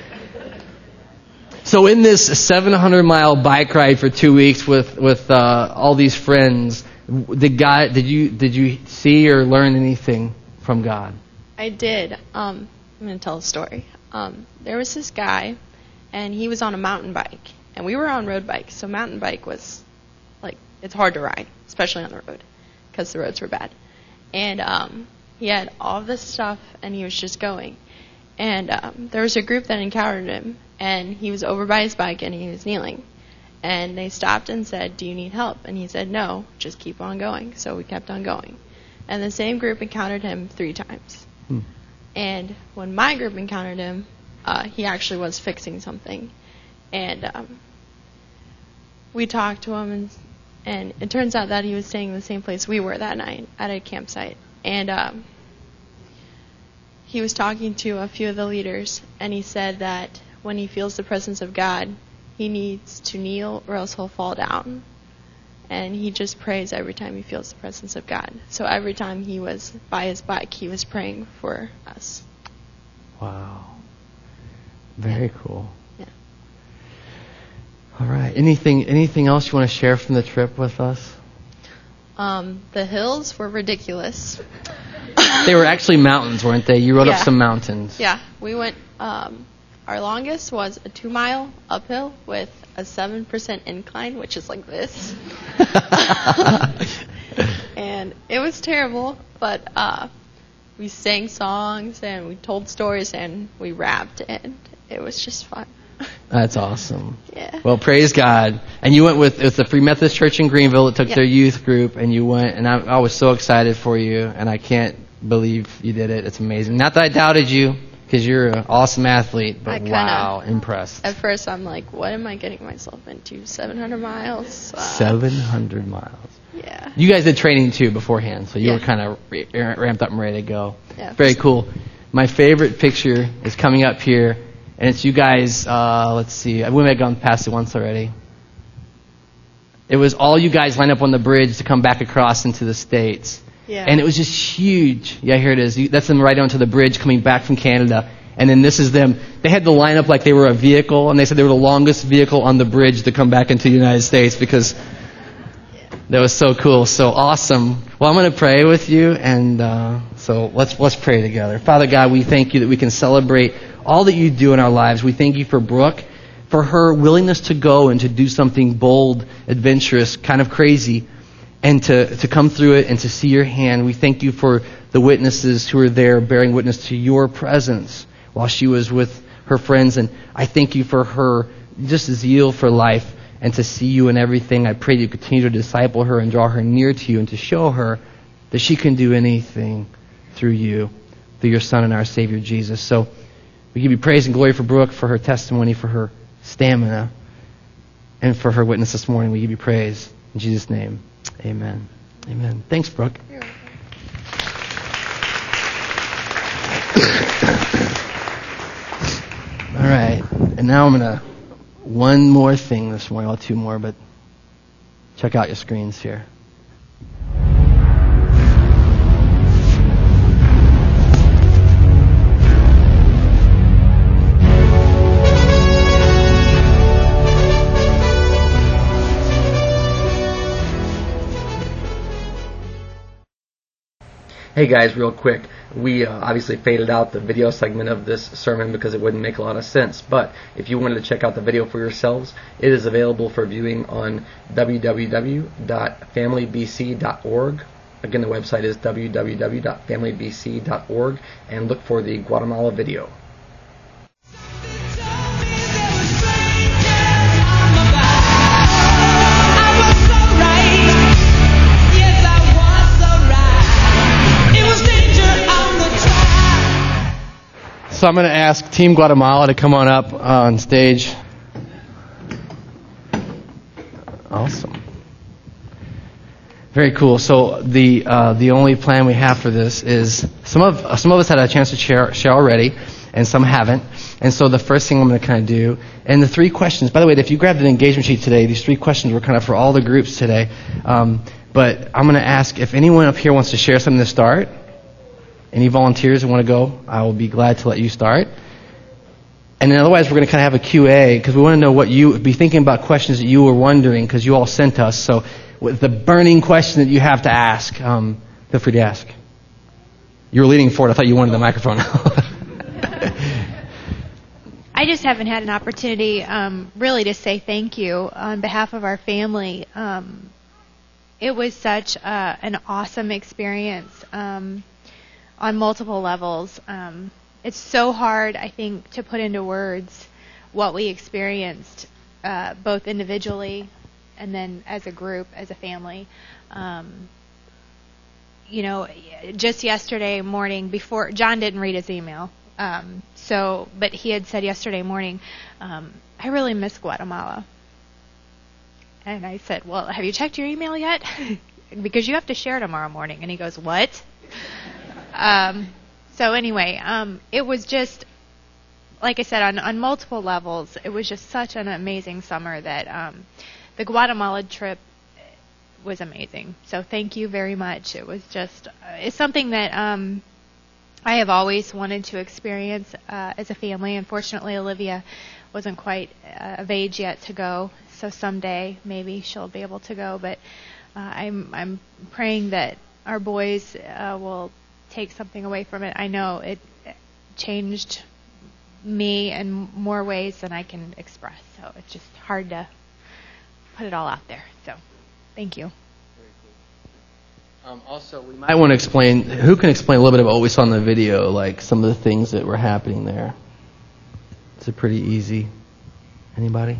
So in this 700-mile bike ride for 2 weeks with all these friends, did you see or learn anything from God? I did. I'm going to tell a story. There was this guy, and he was on a mountain bike, and we were on road bikes. So mountain bike was it's hard to ride, especially on the road, because the roads were bad. And he had all this stuff, and he was just going. And there was a group that encountered him, and he was over by his bike, and he was kneeling. And they stopped and said, "Do you need help?" And he said, "No, just keep on going." So we kept on going. And the same group encountered him 3 times. And when my group encountered him, he actually was fixing something. And we talked to him, and it turns out that he was staying in the same place we were that night at a campsite. And he was talking to a few of the leaders, and he said that when he feels the presence of God, he needs to kneel or else he'll fall down. And he just prays every time he feels the presence of God. So every time he was by his bike, he was praying for us. Wow. Very cool. Yeah. All right. Anything else you want to share from the trip with us? The hills were ridiculous. They were actually mountains, weren't they? You rode up Yeah. some mountains. Yeah, we went, our longest was a 2-mile uphill with a 7% incline, which is like this. And it was terrible, but we sang songs and we told stories and we rapped, and it was just fun. That's awesome. Yeah. Well, praise God. And you went with the Free Methodist Church in Greenville that took their youth group, and you went, and I was so excited for you, and I can't believe you did it. It's amazing. Not that I doubted you, because you're an awesome athlete, but wow, impressed. At first I'm like, what am I getting myself into? 700 miles? 700 miles. Yeah. You guys did training too beforehand, so you Yeah. were kind of ramped up and ready to go. Yeah. Very cool. My favorite picture is coming up here, and it's you guys, let's see, we may have gone past it once already. It was all you guys lined up on the bridge to come back across into the States. Yeah. And it was just huge. Yeah, here it is. That's them right onto the bridge coming back from Canada. And then this is them. They had to line up like they were a vehicle, and they said they were the longest vehicle on the bridge to come back into the United States because that was so cool, so awesome. Well, I'm going to pray with you, and so let's pray together. Father God, we thank you that we can celebrate all that you do in our lives. We thank you for Brooke, for her willingness to go and to do something bold, adventurous, kind of crazy, and to come through it and to see your hand. We thank you for the witnesses who are there bearing witness to your presence while she was with her friends. And I thank you for her just zeal for life and to see you in everything. I pray that you continue to disciple her and draw her near to you and to show her that she can do anything through you, through your Son and our Savior Jesus. So we give you praise and glory for Brooke, for her testimony, for her stamina, and for her witness this morning. We give you praise. In Jesus' name, amen. Amen. Thanks, Brooke. All right. And now I'm going to, one more thing this morning, well, two more, but check out your screens here. Hey guys, real quick, we obviously faded out the video segment of this sermon because it wouldn't make a lot of sense, but if you wanted to check out the video for yourselves, it is available for viewing on www.familybc.org. Again, the website is www.familybc.org, and look for the Guatemala video. So I'm going to ask Team Guatemala to come on up on stage. Awesome. Very cool. So the only plan we have for this is some of us had a chance to share already, and some haven't. And so the first thing I'm going to kind of do, and the three questions. By the way, if you grabbed an engagement sheet today, these three questions were kind of for all the groups today. But I'm going to ask if anyone up here wants to share something to start. Any volunteers who want to go, I will be glad to let you start. And then otherwise, we're going to kind of have a Q&A because we want to know what you be thinking about, questions that you were wondering because you all sent us. So with the burning question that you have to ask, feel free to ask. You were leaning forward. I thought you wanted the microphone. I just haven't had an opportunity really to say thank you on behalf of our family. It was such an awesome experience. On multiple levels. It's so hard, I think, to put into words what we experienced, both individually and then as a group, as a family. Just yesterday morning, before John didn't read his email, but he had said yesterday morning, I really miss Guatemala. And I said, well, have you checked your email yet? Because you have to share tomorrow morning. And he goes, what? So anyway, it was just, like I said, on multiple levels, it was just such an amazing summer that the Guatemala trip was amazing. So thank you very much. It was just, it's something that I have always wanted to experience as a family. Unfortunately, Olivia wasn't quite of age yet to go, so someday maybe she'll be able to go. But I'm praying that our boys will take something away from it. I know it changed me in more ways than I can express. So it's just hard to put it all out there. So thank you. Also, we might want to explain, who can explain a little bit about what we saw in the video, like some of the things that were happening there? It's pretty easy. Anybody?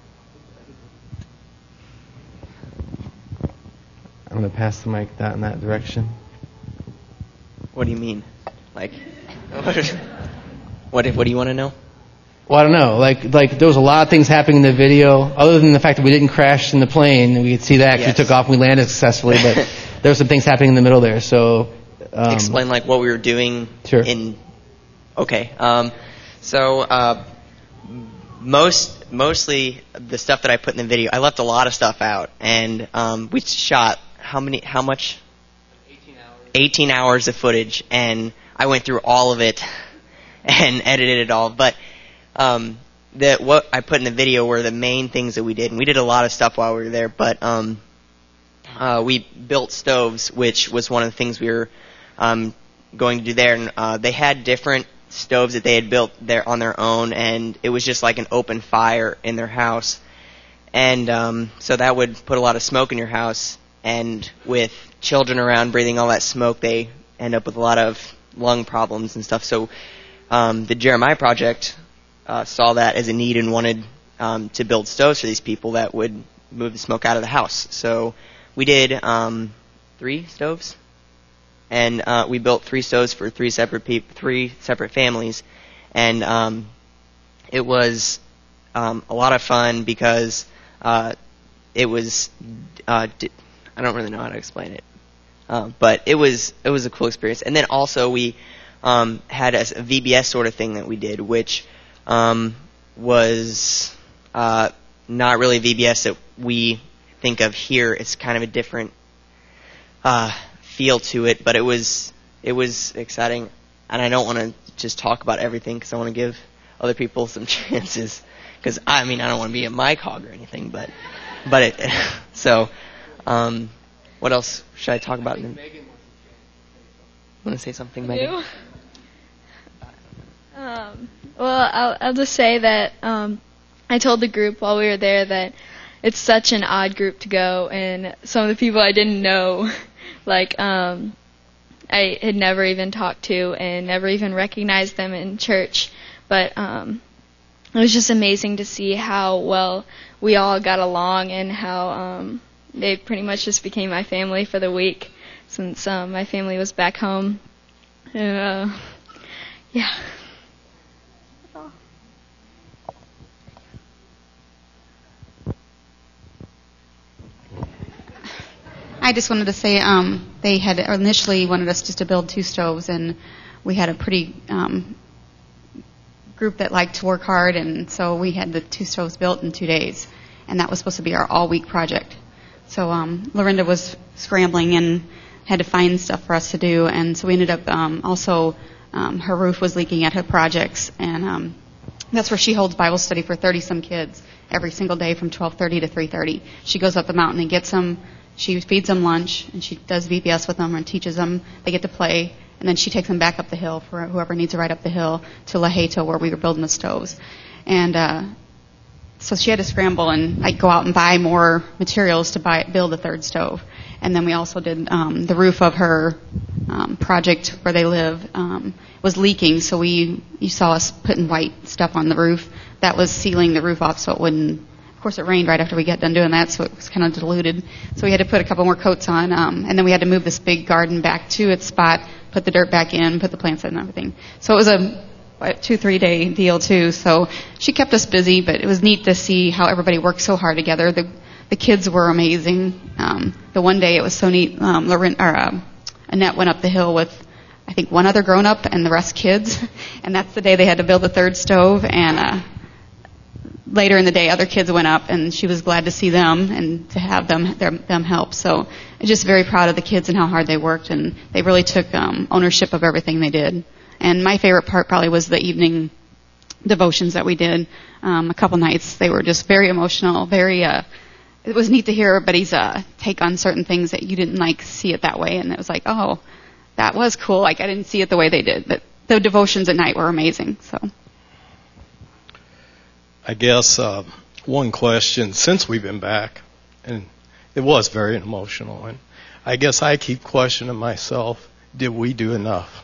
I'm going to pass the mic in that direction. What do you mean? Like, what do you want to know? Well, I don't know. Like there was a lot of things happening in the video, other than the fact that we didn't crash in the plane, and we could see that because we took off and we landed successfully. But there were some things happening in the middle there. So explain like what we were doing. Sure. Okay. So mostly the stuff that I put in the video, I left a lot of stuff out, and we shot how much? 18 hours of footage, and I went through all of it and edited it all. But what I put in the video were the main things that we did, and we did a lot of stuff while we were there. But we built stoves, which was one of the things we were going to do there. And they had different stoves that they had built there on their own, and it was just like an open fire in their house. And so that would put a lot of smoke in your house. And with children around breathing all that smoke, they end up with a lot of lung problems and stuff. So the Jeremiah Project saw that as a need and wanted to build stoves for these people that would move the smoke out of the house. So we did 3 stoves, and we built 3 stoves for 3 separate families, and it was a lot of fun because it was I don't really know how to explain it, but it was a cool experience. And then also we had a VBS sort of thing that we did, which was not really VBS that we think of here. It's kind of a different feel to it, but it was exciting. And I don't want to just talk about everything because I want to give other people some chances. Because I don't want to be a mic hog or anything, but it. So, what else should I talk about? Want to say something, Megan? Well, I'll just say that I told the group while we were there that it's such an odd group to go, and some of the people I didn't know, like I had never even talked to and never even recognized them in church, but it was just amazing to see how well we all got along and how they pretty much just became my family for the week since my family was back home. And, yeah. I just wanted to say they had initially wanted us just to build 2 stoves, and we had a pretty group that liked to work hard, and so we had the 2 stoves built in 2 days, and that was supposed to be our all-week project. So Lorinda was scrambling and had to find stuff for us to do, and so we ended up also her roof was leaking at her projects, and that's where she holds Bible study for 30-some kids every single day from 12:30 to 3:30. She goes up the mountain and gets them. She feeds them lunch, and she does VBS with them and teaches them. They get to play, and then she takes them back up the hill for whoever needs a ride up the hill to Lahato where we were building the stoves. And so she had to scramble and go out and buy more materials to build a 3rd stove. And then we also did the roof of her project where they live was leaking, so you saw us putting white stuff on the roof. That was sealing the roof off so it wouldn't. Of course, it rained right after we got done doing that, so it was kind of diluted. So we had to put a couple more coats on, and then we had to move this big garden back to its spot, put the dirt back in, put the plants in and everything. So it was a 2-3 day deal too. So she kept us busy, but it was neat to see how everybody worked so hard together. The kids were amazing. The one day it was so neat. Annette went up the hill with, I think, one other grown up and the rest kids, and that's the day they had to build the 3rd stove. And later in the day, other kids went up, and she was glad to see them and to have them help. So I'm just very proud of the kids and how hard they worked, and they really took ownership of everything they did. And my favorite part probably was the evening devotions that we did. A couple nights, they were just very emotional, very. It was neat to hear everybody's take on certain things that you didn't see it that way, and it was like, oh, that was cool. I didn't see it the way they did, but the devotions at night were amazing. So. I guess one question since we've been back, and it was very emotional, and I guess I keep questioning myself, did we do enough?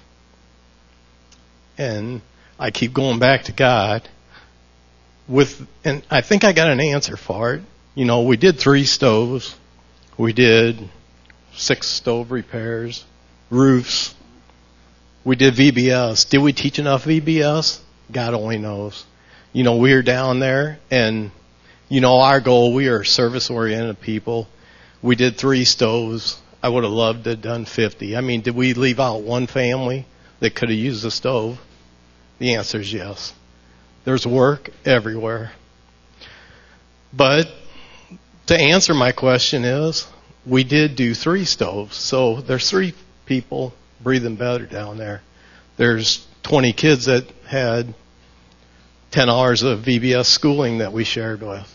And I keep going back to God and I think I got an answer for it. We did 3 stoves, we did 6 stove repairs, roofs, we did VBS. Did we teach enough VBS? God only knows. We were down there, and, our goal, we are service-oriented people. We did 3 stoves. I would have loved to have done 50. Did we leave out one family that could have used a stove? The answer is yes. There's work everywhere. But to answer my question is, we did do 3 stoves. So there's 3 people breathing better down there. There's 20 kids that had 10 hours of VBS schooling that we shared with.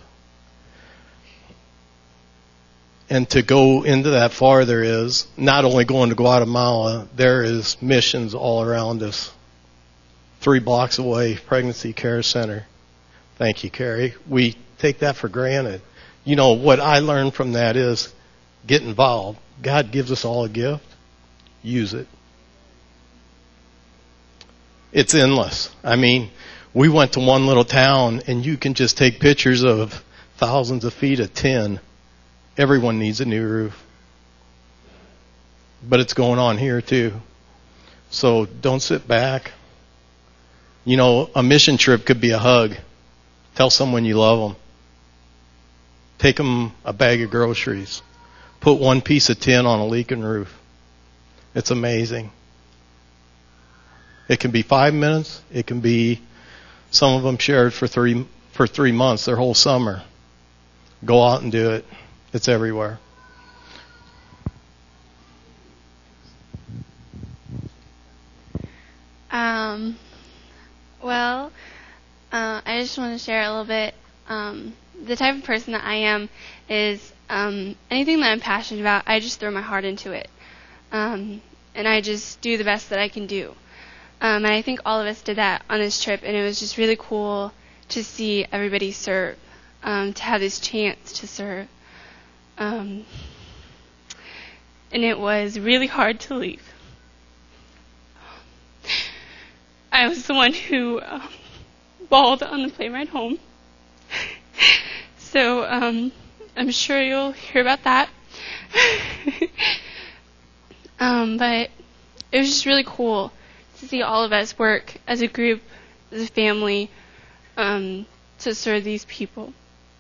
And to go into that farther is not only going to Guatemala, there is missions all around us. 3 blocks away, Pregnancy Care Center. Thank you, Carrie. We take that for granted. What I learned from that is get involved. God gives us all a gift. Use it. It's endless. We went to one little town, and you can just take pictures of thousands of feet of tin. Everyone needs a new roof. But it's going on here too. So don't sit back. You know, a mission trip could be a hug. Tell someone you love them. Take them a bag of groceries. Put one piece of tin on a leaking roof. It's amazing. It can be 5 minutes. It can be, some of them shared for 3 months, their whole summer. Go out and do it. It's everywhere. I just want to share a little bit. The type of person that I am is anything that I'm passionate about, I just throw my heart into it. And I just do the best that I can do. And I think all of us did that on this trip, and it was just really cool to see everybody serve, to have this chance to serve. And it was really hard to leave. I was the one who bawled on the plane ride home. So I'm sure you'll hear about that. But it was just really cool to see all of us work as a group, as a family, to serve these people.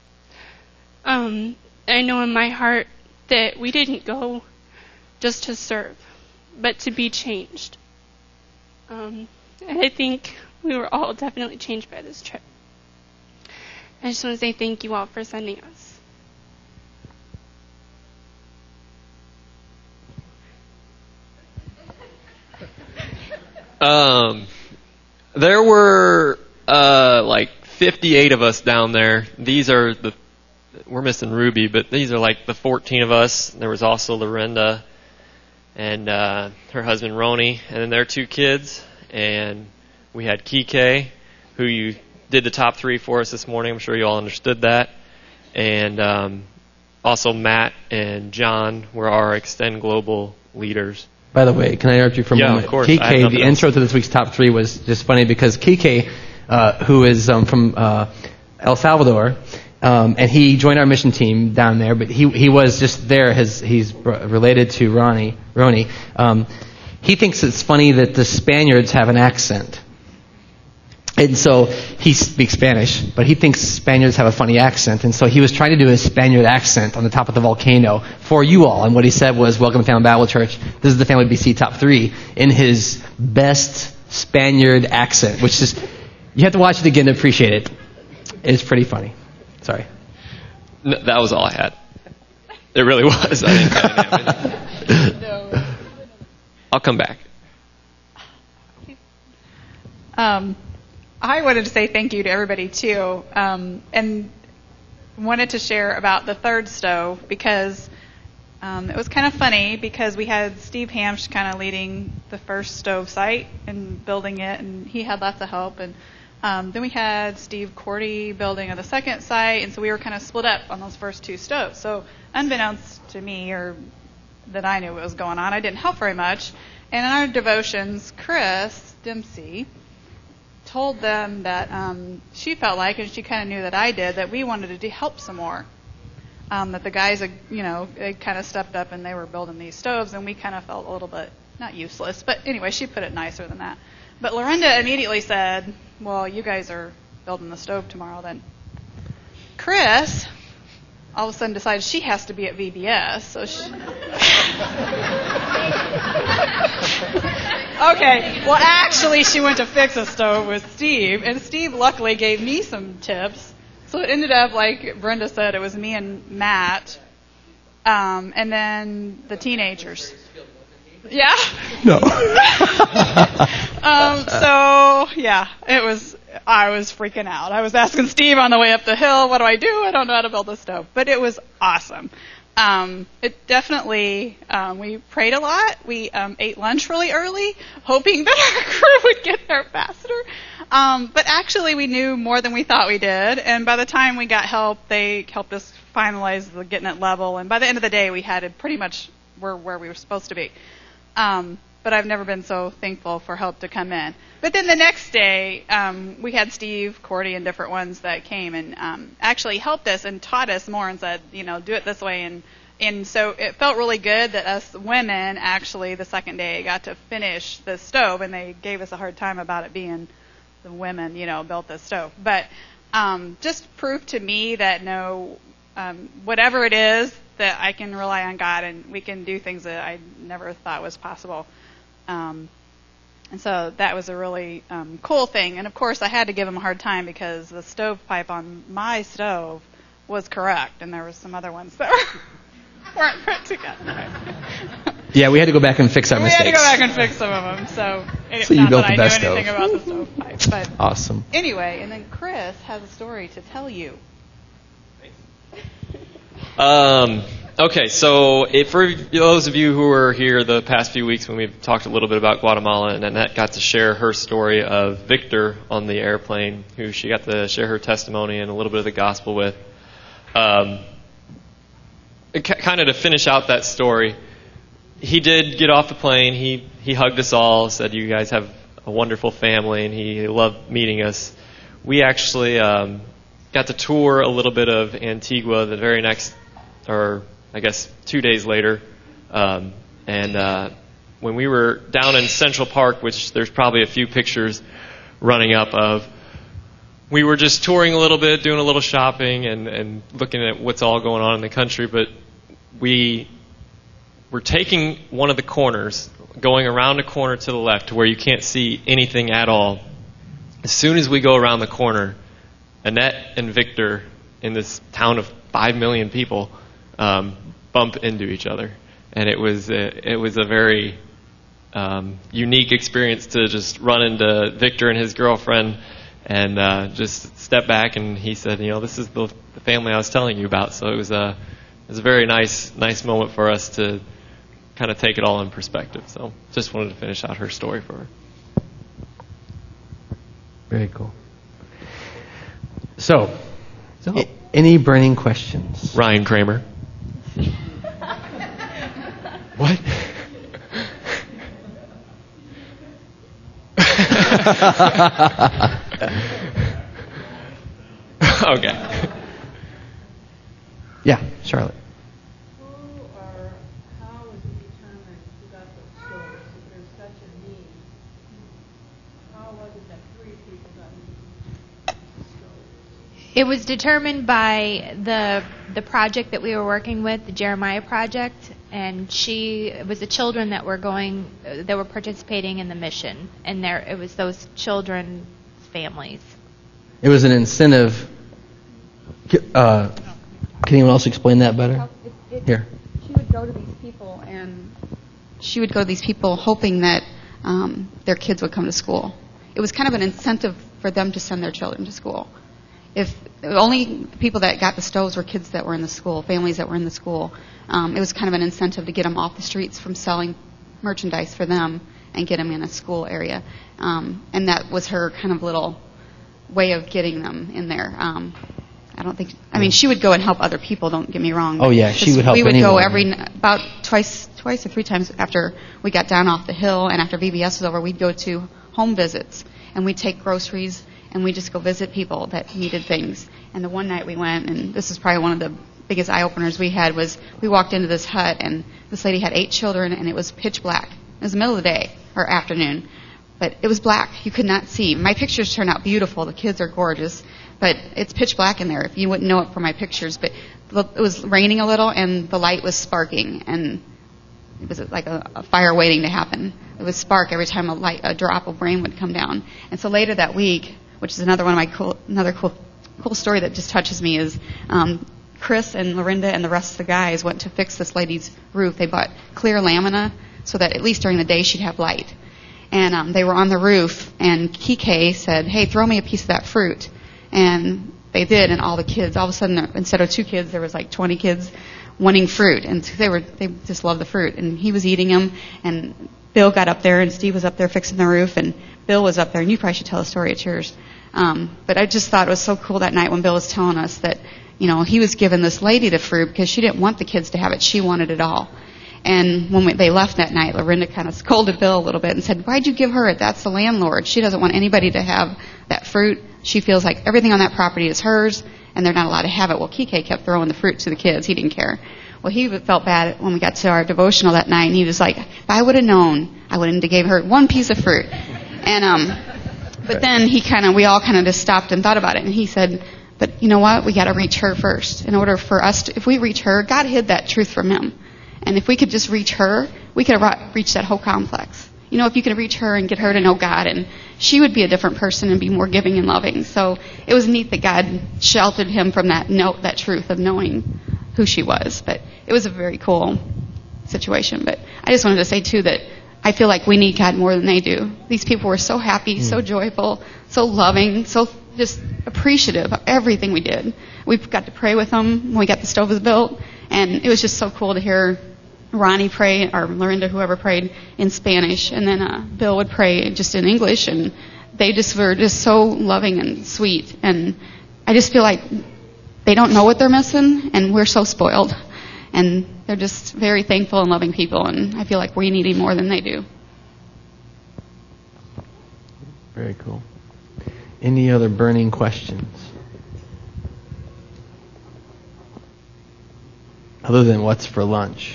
I know in my heart that we didn't go just to serve, but to be changed. And I think we were all definitely changed by this trip. I just want to say thank you all for sending us. There were like 58 of us down there. We're missing Ruby, but these are like the 14 of us. There was also Lorinda and her husband Roni, and then their 2 kids. And we had Kike, who you did the top 3 for us this morning. I'm sure you all understood that. And also Matt and John were our Extend Global leaders. By the way, can I interrupt you for a moment? Yeah, of course. Kike, the intro to this week's top 3 was just funny because Kike, who is from El Salvador, and he joined our mission team down there, but he was just there. He's related to Roni. He thinks it's funny that the Spaniards have an accent. And so he speaks Spanish, but he thinks Spaniards have a funny accent. And so he was trying to do a Spaniard accent on the top of the volcano for you all. And what he said was, "Welcome to Family Bible Church. This is the Family BC top 3 in his best Spaniard accent," which is, you have to watch it again to appreciate it. It's pretty funny. Sorry. No, that was all I had. It really was. I'll come back. I wanted to say thank you to everybody too, and wanted to share about the 3rd stove because it was kind of funny because we had Steve Hamsch kind of leading the first stove site and building it, and he had lots of help, and then we had Steve Cordy building on the second site, and so we were kind of split up on those first 2 stoves. So unbeknownst to me, or that I knew what was going on, I didn't help very much. And in our devotions, Chris Dempsey told them that she felt like, and she kind of knew that I did, that we wanted to help some more. That the guys, they kind of stepped up and they were building these stoves, and we kind of felt a little bit, not useless, but anyway, she put it nicer than that. But Lorinda immediately said, "Well, you guys are building the stove tomorrow then." Chris all of a sudden decided she has to be at VBS, so she... Okay, well, actually, she went to fix a stove with Steve, and Steve luckily gave me some tips. So it ended up, like Brenda said, it was me and Matt, and then the teenagers. Yeah? No. I was freaking out. I was asking Steve on the way up the hill, what do? I don't know how to build a stove. But it was awesome. It definitely, we prayed a lot. We ate lunch really early, hoping that our crew would get there faster. But actually, we knew more than we thought we did. And by the time we got help, they helped us finalize getting it level. And by the end of the day, we had it pretty much where we were supposed to be. but I've never been so thankful for help to come in. But then the next day, we had Steve, Cordy, and different ones that came and actually helped us and taught us more and said, do it this way. And so it felt really good that us women actually the second day got to finish the stove, and they gave us a hard time about it being the women, built the stove. But just proved to me that whatever it is, that I can rely on God and we can do things that I never thought was possible. And so that was a really cool thing. And of course I had to give him a hard time because the stovepipe on my stove was correct, and there were some other ones that weren't put together. Yeah, we had to go back and fix our mistakes. We had to go back and fix some of them. So you not built that the I best knew anything stove. about the stovepipe. But Awesome. anyway, and then Chris has a story to tell you. Okay, so for those of you who were here the past few weeks when we've talked a little bit about Guatemala, and Annette got to share her story of Victor on the airplane, who she got to share her testimony and a little bit of the gospel with. Kind of to finish out that story, he did get off the plane. He hugged us all, said you guys have a wonderful family, and he loved meeting us. We actually got to tour a little bit of Antigua the very next, or I guess 2 days later. And when we were down in Central Park, which there's probably a few pictures running up of, we were just touring a little bit, doing a little shopping and looking at what's all going on in the country. But we were taking one of the corners, going around a corner to the left to where you can't see anything at all. As soon as we go around the corner, Annette and Victor, in this town of 5 million people, bump into each other. And it was a very unique experience to just run into Victor and his girlfriend and just step back, and he said, this is the family I was telling you about. So it was a very nice moment for us to kind of take it all in perspective. So just wanted to finish out her story for her. Very cool. So any burning questions? Ryan Kramer. What? Okay. Yeah, Charlotte. Who or how was it determined who got the stores if there's such a need? How was it that 3 people got the stores? It was determined by the project that we were working with, the Jeremiah Project, and it was the children that were participating in the mission, and it was those children's families. It was an incentive. Can anyone else explain that better? Here. She would go to these people hoping that their kids would come to school. It was kind of an incentive for them to send their children to school. If only people that got the stoves were kids that were in the school, families that were in the school, it was kind of an incentive to get them off the streets from selling merchandise for them and get them in a school area. And that was her kind of little way of getting them in there. She would go and help other people, don't get me wrong. Oh, yeah, she would help We would anyone. go about twice or 3 times after we got down off the hill and after VBS was over, we'd go to home visits, and we'd take groceries, and we'd just go visit people that needed things. And the one night we went, and this is probably one of the biggest eye-openers we had, was we walked into this hut, and this lady had 8 children, and it was pitch black. It was the middle of the day, or afternoon, but it was black. You could not see. My pictures turned out beautiful. The kids are gorgeous, but it's pitch black in there. If you wouldn't know it from my pictures, but it was raining a little, and the light was sparking, and it was like a fire waiting to happen. It would spark every time a drop of rain would come down. And so later that week, which is another one of my another cool story that just touches me, is Chris and Lorinda and the rest of the guys went to fix this lady's roof. They bought clear lamina so that at least during the day she'd have light. And they were on the roof, and Kike said, "Hey, throw me a piece of that fruit." And they did, and all the kids, all of a sudden, instead of 2 kids, there was like 20 kids wanting fruit, and they just loved the fruit. And he was eating them, and Bill got up there, and Steve was up there fixing the roof, and Bill was up there, and you probably should tell the story, it's yours. But I just thought it was so cool that night when Bill was telling us that, he was giving this lady the fruit because she didn't want the kids to have it. She wanted it all. And when they left that night, Lorinda kind of scolded Bill a little bit and said, "Why'd you give her it? That's the landlord. She doesn't want anybody to have that fruit. She feels like everything on that property is hers, and they're not allowed to have it." Well, Kike kept throwing the fruit to the kids. He didn't care. Well, he felt bad when we got to our devotional that night, and he was like, "If I would have known, I wouldn't have gave her one piece of fruit." And but then we all kind of just stopped and thought about it, and he said, "But you know what? We got to reach her first. In order for us, if we reach her, God hid that truth from him, and if we could just reach her, we could have reached that whole complex. You know, if you could reach her and get her to know God, and she would be a different person and be more giving and loving." So it was neat that God sheltered him from that truth of knowing who she was. But it was a very cool situation. But I just wanted to say, too, that I feel like we need God more than they do. These people were so happy, so joyful, so loving, so just appreciative of everything we did. We got to pray with them when we got the stoves built, and it was just so cool to hear Ronnie pray, or Lorinda, whoever prayed, in Spanish, and then Bill would pray just in English, and they just were just so loving and sweet. And I just feel like they don't know what they're missing, and we're so spoiled. And they're just very thankful and loving people, and I feel like we need him more than they do. Very cool. Any other burning questions? Other than what's for lunch?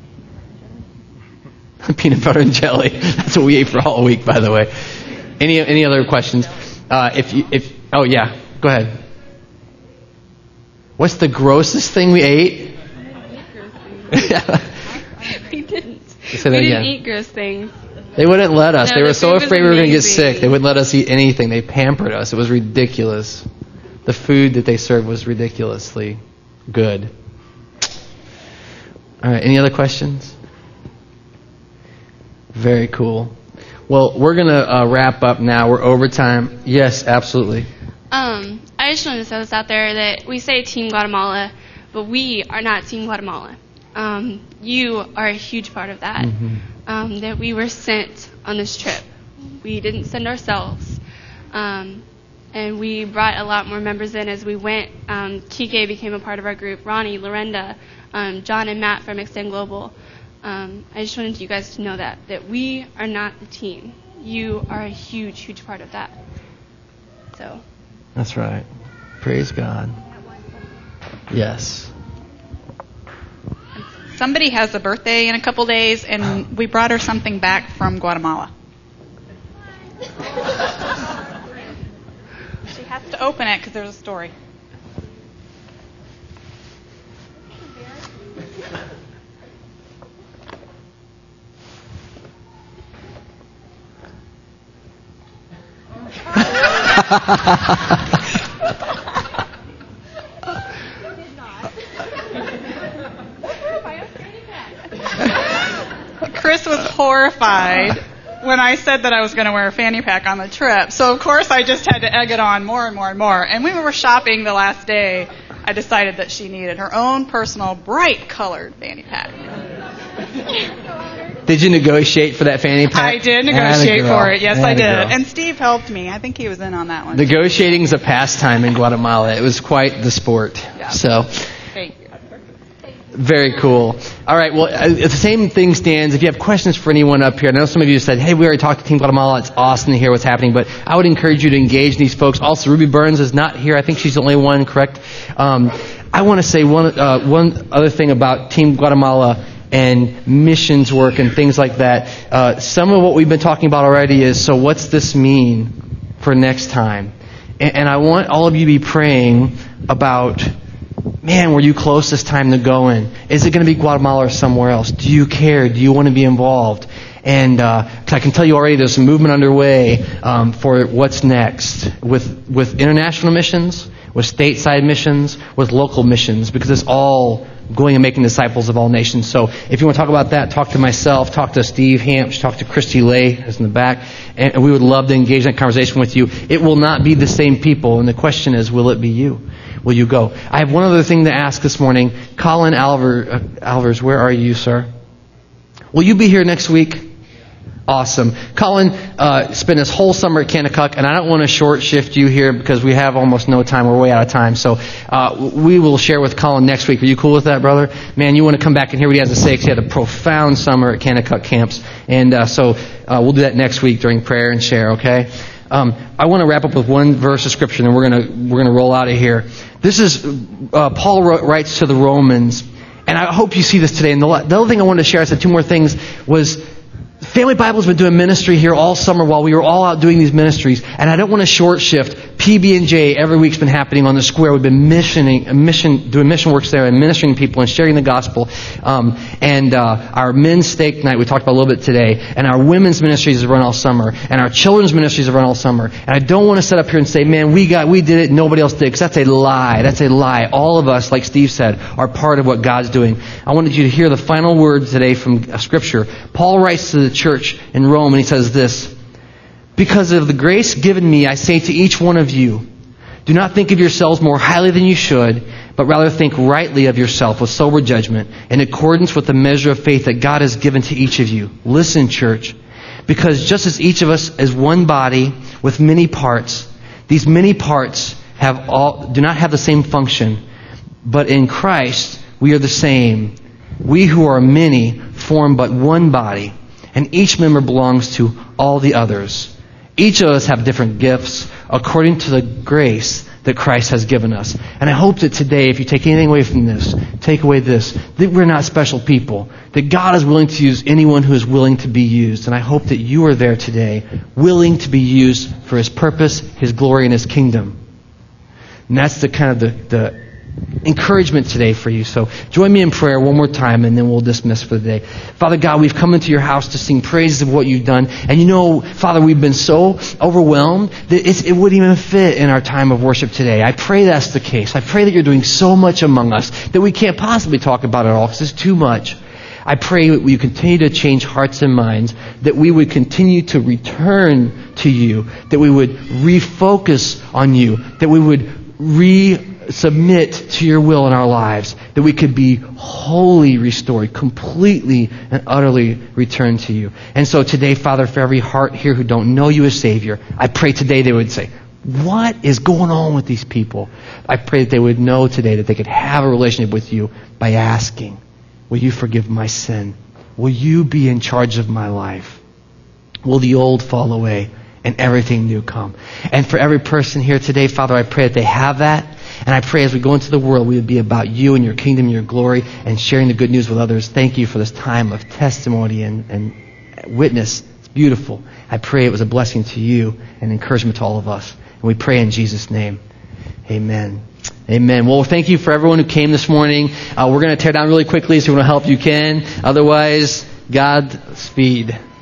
Peanut butter and jelly. That's what we ate for all week, by the way. Any other questions? Oh yeah, go ahead. What's the grossest thing we ate? We didn't. Say that We again. didn't eat gross things. They wouldn't let us. No, They were the so food was afraid we were going to get amazing. sick. They wouldn't let us eat anything. They pampered us. It was ridiculous. The food that they served was ridiculously good. All right. Any other questions? Very cool. Well, we're going to wrap up now. We're over time. Yes, absolutely. I just wanted to throw this out there that we say Team Guatemala, but we are not Team Guatemala. You are a huge part of that. That we were sent on this trip. We didn't send ourselves. And we brought a lot more members in as we went. Kike became a part of our group. Ronnie, Lorinda, John and Matt from Extend Global. I just wanted you guys to know that we are not the team. You are a huge, huge part of that. So. That's right. Praise God. Yes. Somebody has a birthday in a couple days, and we brought her something back from Guatemala. She has to open it because there's a story. Chris was horrified when I said that I was going to wear a fanny pack on the trip. So, of course, I just had to egg it on more and more and more. And when we were shopping the last day, I decided that she needed her own personal bright-colored fanny pack. Did you negotiate for that fanny pack? I did negotiate Atta girl. for it. Yes, Atta I did. girl. And Steve helped me. I think he was in on that one. Negotiating is a pastime in Guatemala. It was quite the sport. Yeah. So, Thank you. very cool. All right, well, the same thing stands. If you have questions for anyone up here, I know some of you said, hey, we already talked to Team Guatemala. It's awesome to hear what's happening, but I would encourage you to engage these folks. Also, Ruby Burns is not here. I think she's the only one, correct? I want to say one other thing about Team Guatemala and missions work and things like that. Some of what we've been talking about already is, so what's this mean for next time? And I want all of you to be praying about, man, were you close this time to going? Is it going to be Guatemala or somewhere else? Do you care? Do you want to be involved? And 'cause I can tell you already there's some movement underway for what's next with international missions, with stateside missions, with local missions, because it's all going and making disciples of all nations. So if you want to talk about that, talk to myself, talk to Steve Hampsh, talk to Christy Lay, who's in the back, and we would love to engage in that conversation with you. It will not be the same people, and the question is, will it be you? Will you go? I have one other thing to ask this morning. Colin Alvers, where are you, sir? Will you be here next week? Awesome. Colin spent his whole summer at Kanakuk, and I don't want to short shift you here because we have almost no time. We're way out of time. So we will share with Colin next week. Are you cool with that, brother? Man, you want to come back and hear what he has to say because he had a profound summer at Kanakuk camps. And so we'll do that next week during prayer and share, okay? I want to wrap up with one verse of Scripture, and we're gonna roll out of here. This is Paul writes to the Romans, and I hope you see this today. And the other thing I wanted to share, I said two more things, was Family Bible's been doing ministry here all summer while we were all out doing these ministries, and I don't want to short shift. PB&J every week's been happening on the square. We've been doing mission works there and ministering to people and sharing the gospel. Our men's steak night we talked about a little bit today, and our women's ministries have run all summer, and our children's ministries have run all summer. And I don't want to sit up here and say, man, we did it, nobody else did, because that's a lie. That's a lie. All of us, like Steve said, are part of what God's doing. I wanted you to hear the final word today from Scripture. Paul writes to the church in Rome, and he says this: because of the grace given me, I say to each one of you, do not think of yourselves more highly than you should, but rather think rightly of yourself with sober judgment, in accordance with the measure of faith that God has given to each of you. Listen, church, because just as each of us is one body with many parts, these many parts do not have the same function, but in Christ we are the same. We who are many form but one body, and each member belongs to all the others. Each of us have different gifts according to the grace that Christ has given us. And I hope that today, if you take anything away from this, take away this, that we're not special people, that God is willing to use anyone who is willing to be used. And I hope that you are there today, willing to be used for His purpose, His glory, and His kingdom. And that's the kind of the encouragement today for you. So join me in prayer one more time, and then we'll dismiss for the day. Father God, we've come into your house to sing praises of what you've done. And you know, Father, we've been so overwhelmed that it wouldn't even fit in our time of worship today. I pray that's the case. I pray that you're doing so much among us that we can't possibly talk about it all because it's too much. I pray that you continue to change hearts and minds, that we would continue to return to you, that we would refocus on you, that we would submit to your will in our lives, that we could be wholly restored, completely and utterly returned to you. And so today, Father, for every heart here who don't know you as Savior, I pray today they would say, what is going on with these people? I pray that they would know today that they could have a relationship with you by asking, will you forgive my sin? Will you be in charge of my life? Will the old fall away and everything new come? And for every person here today, Father, I pray that they have that. And I pray as we go into the world, we would be about you and your kingdom and your glory and sharing the good news with others. Thank you for this time of testimony and witness. It's beautiful. I pray it was a blessing to you and encouragement to all of us. And we pray in Jesus' name. Amen. Amen. Well, thank you for everyone who came this morning. We're going to tear down really quickly, so we're going to help you can. Otherwise, Godspeed.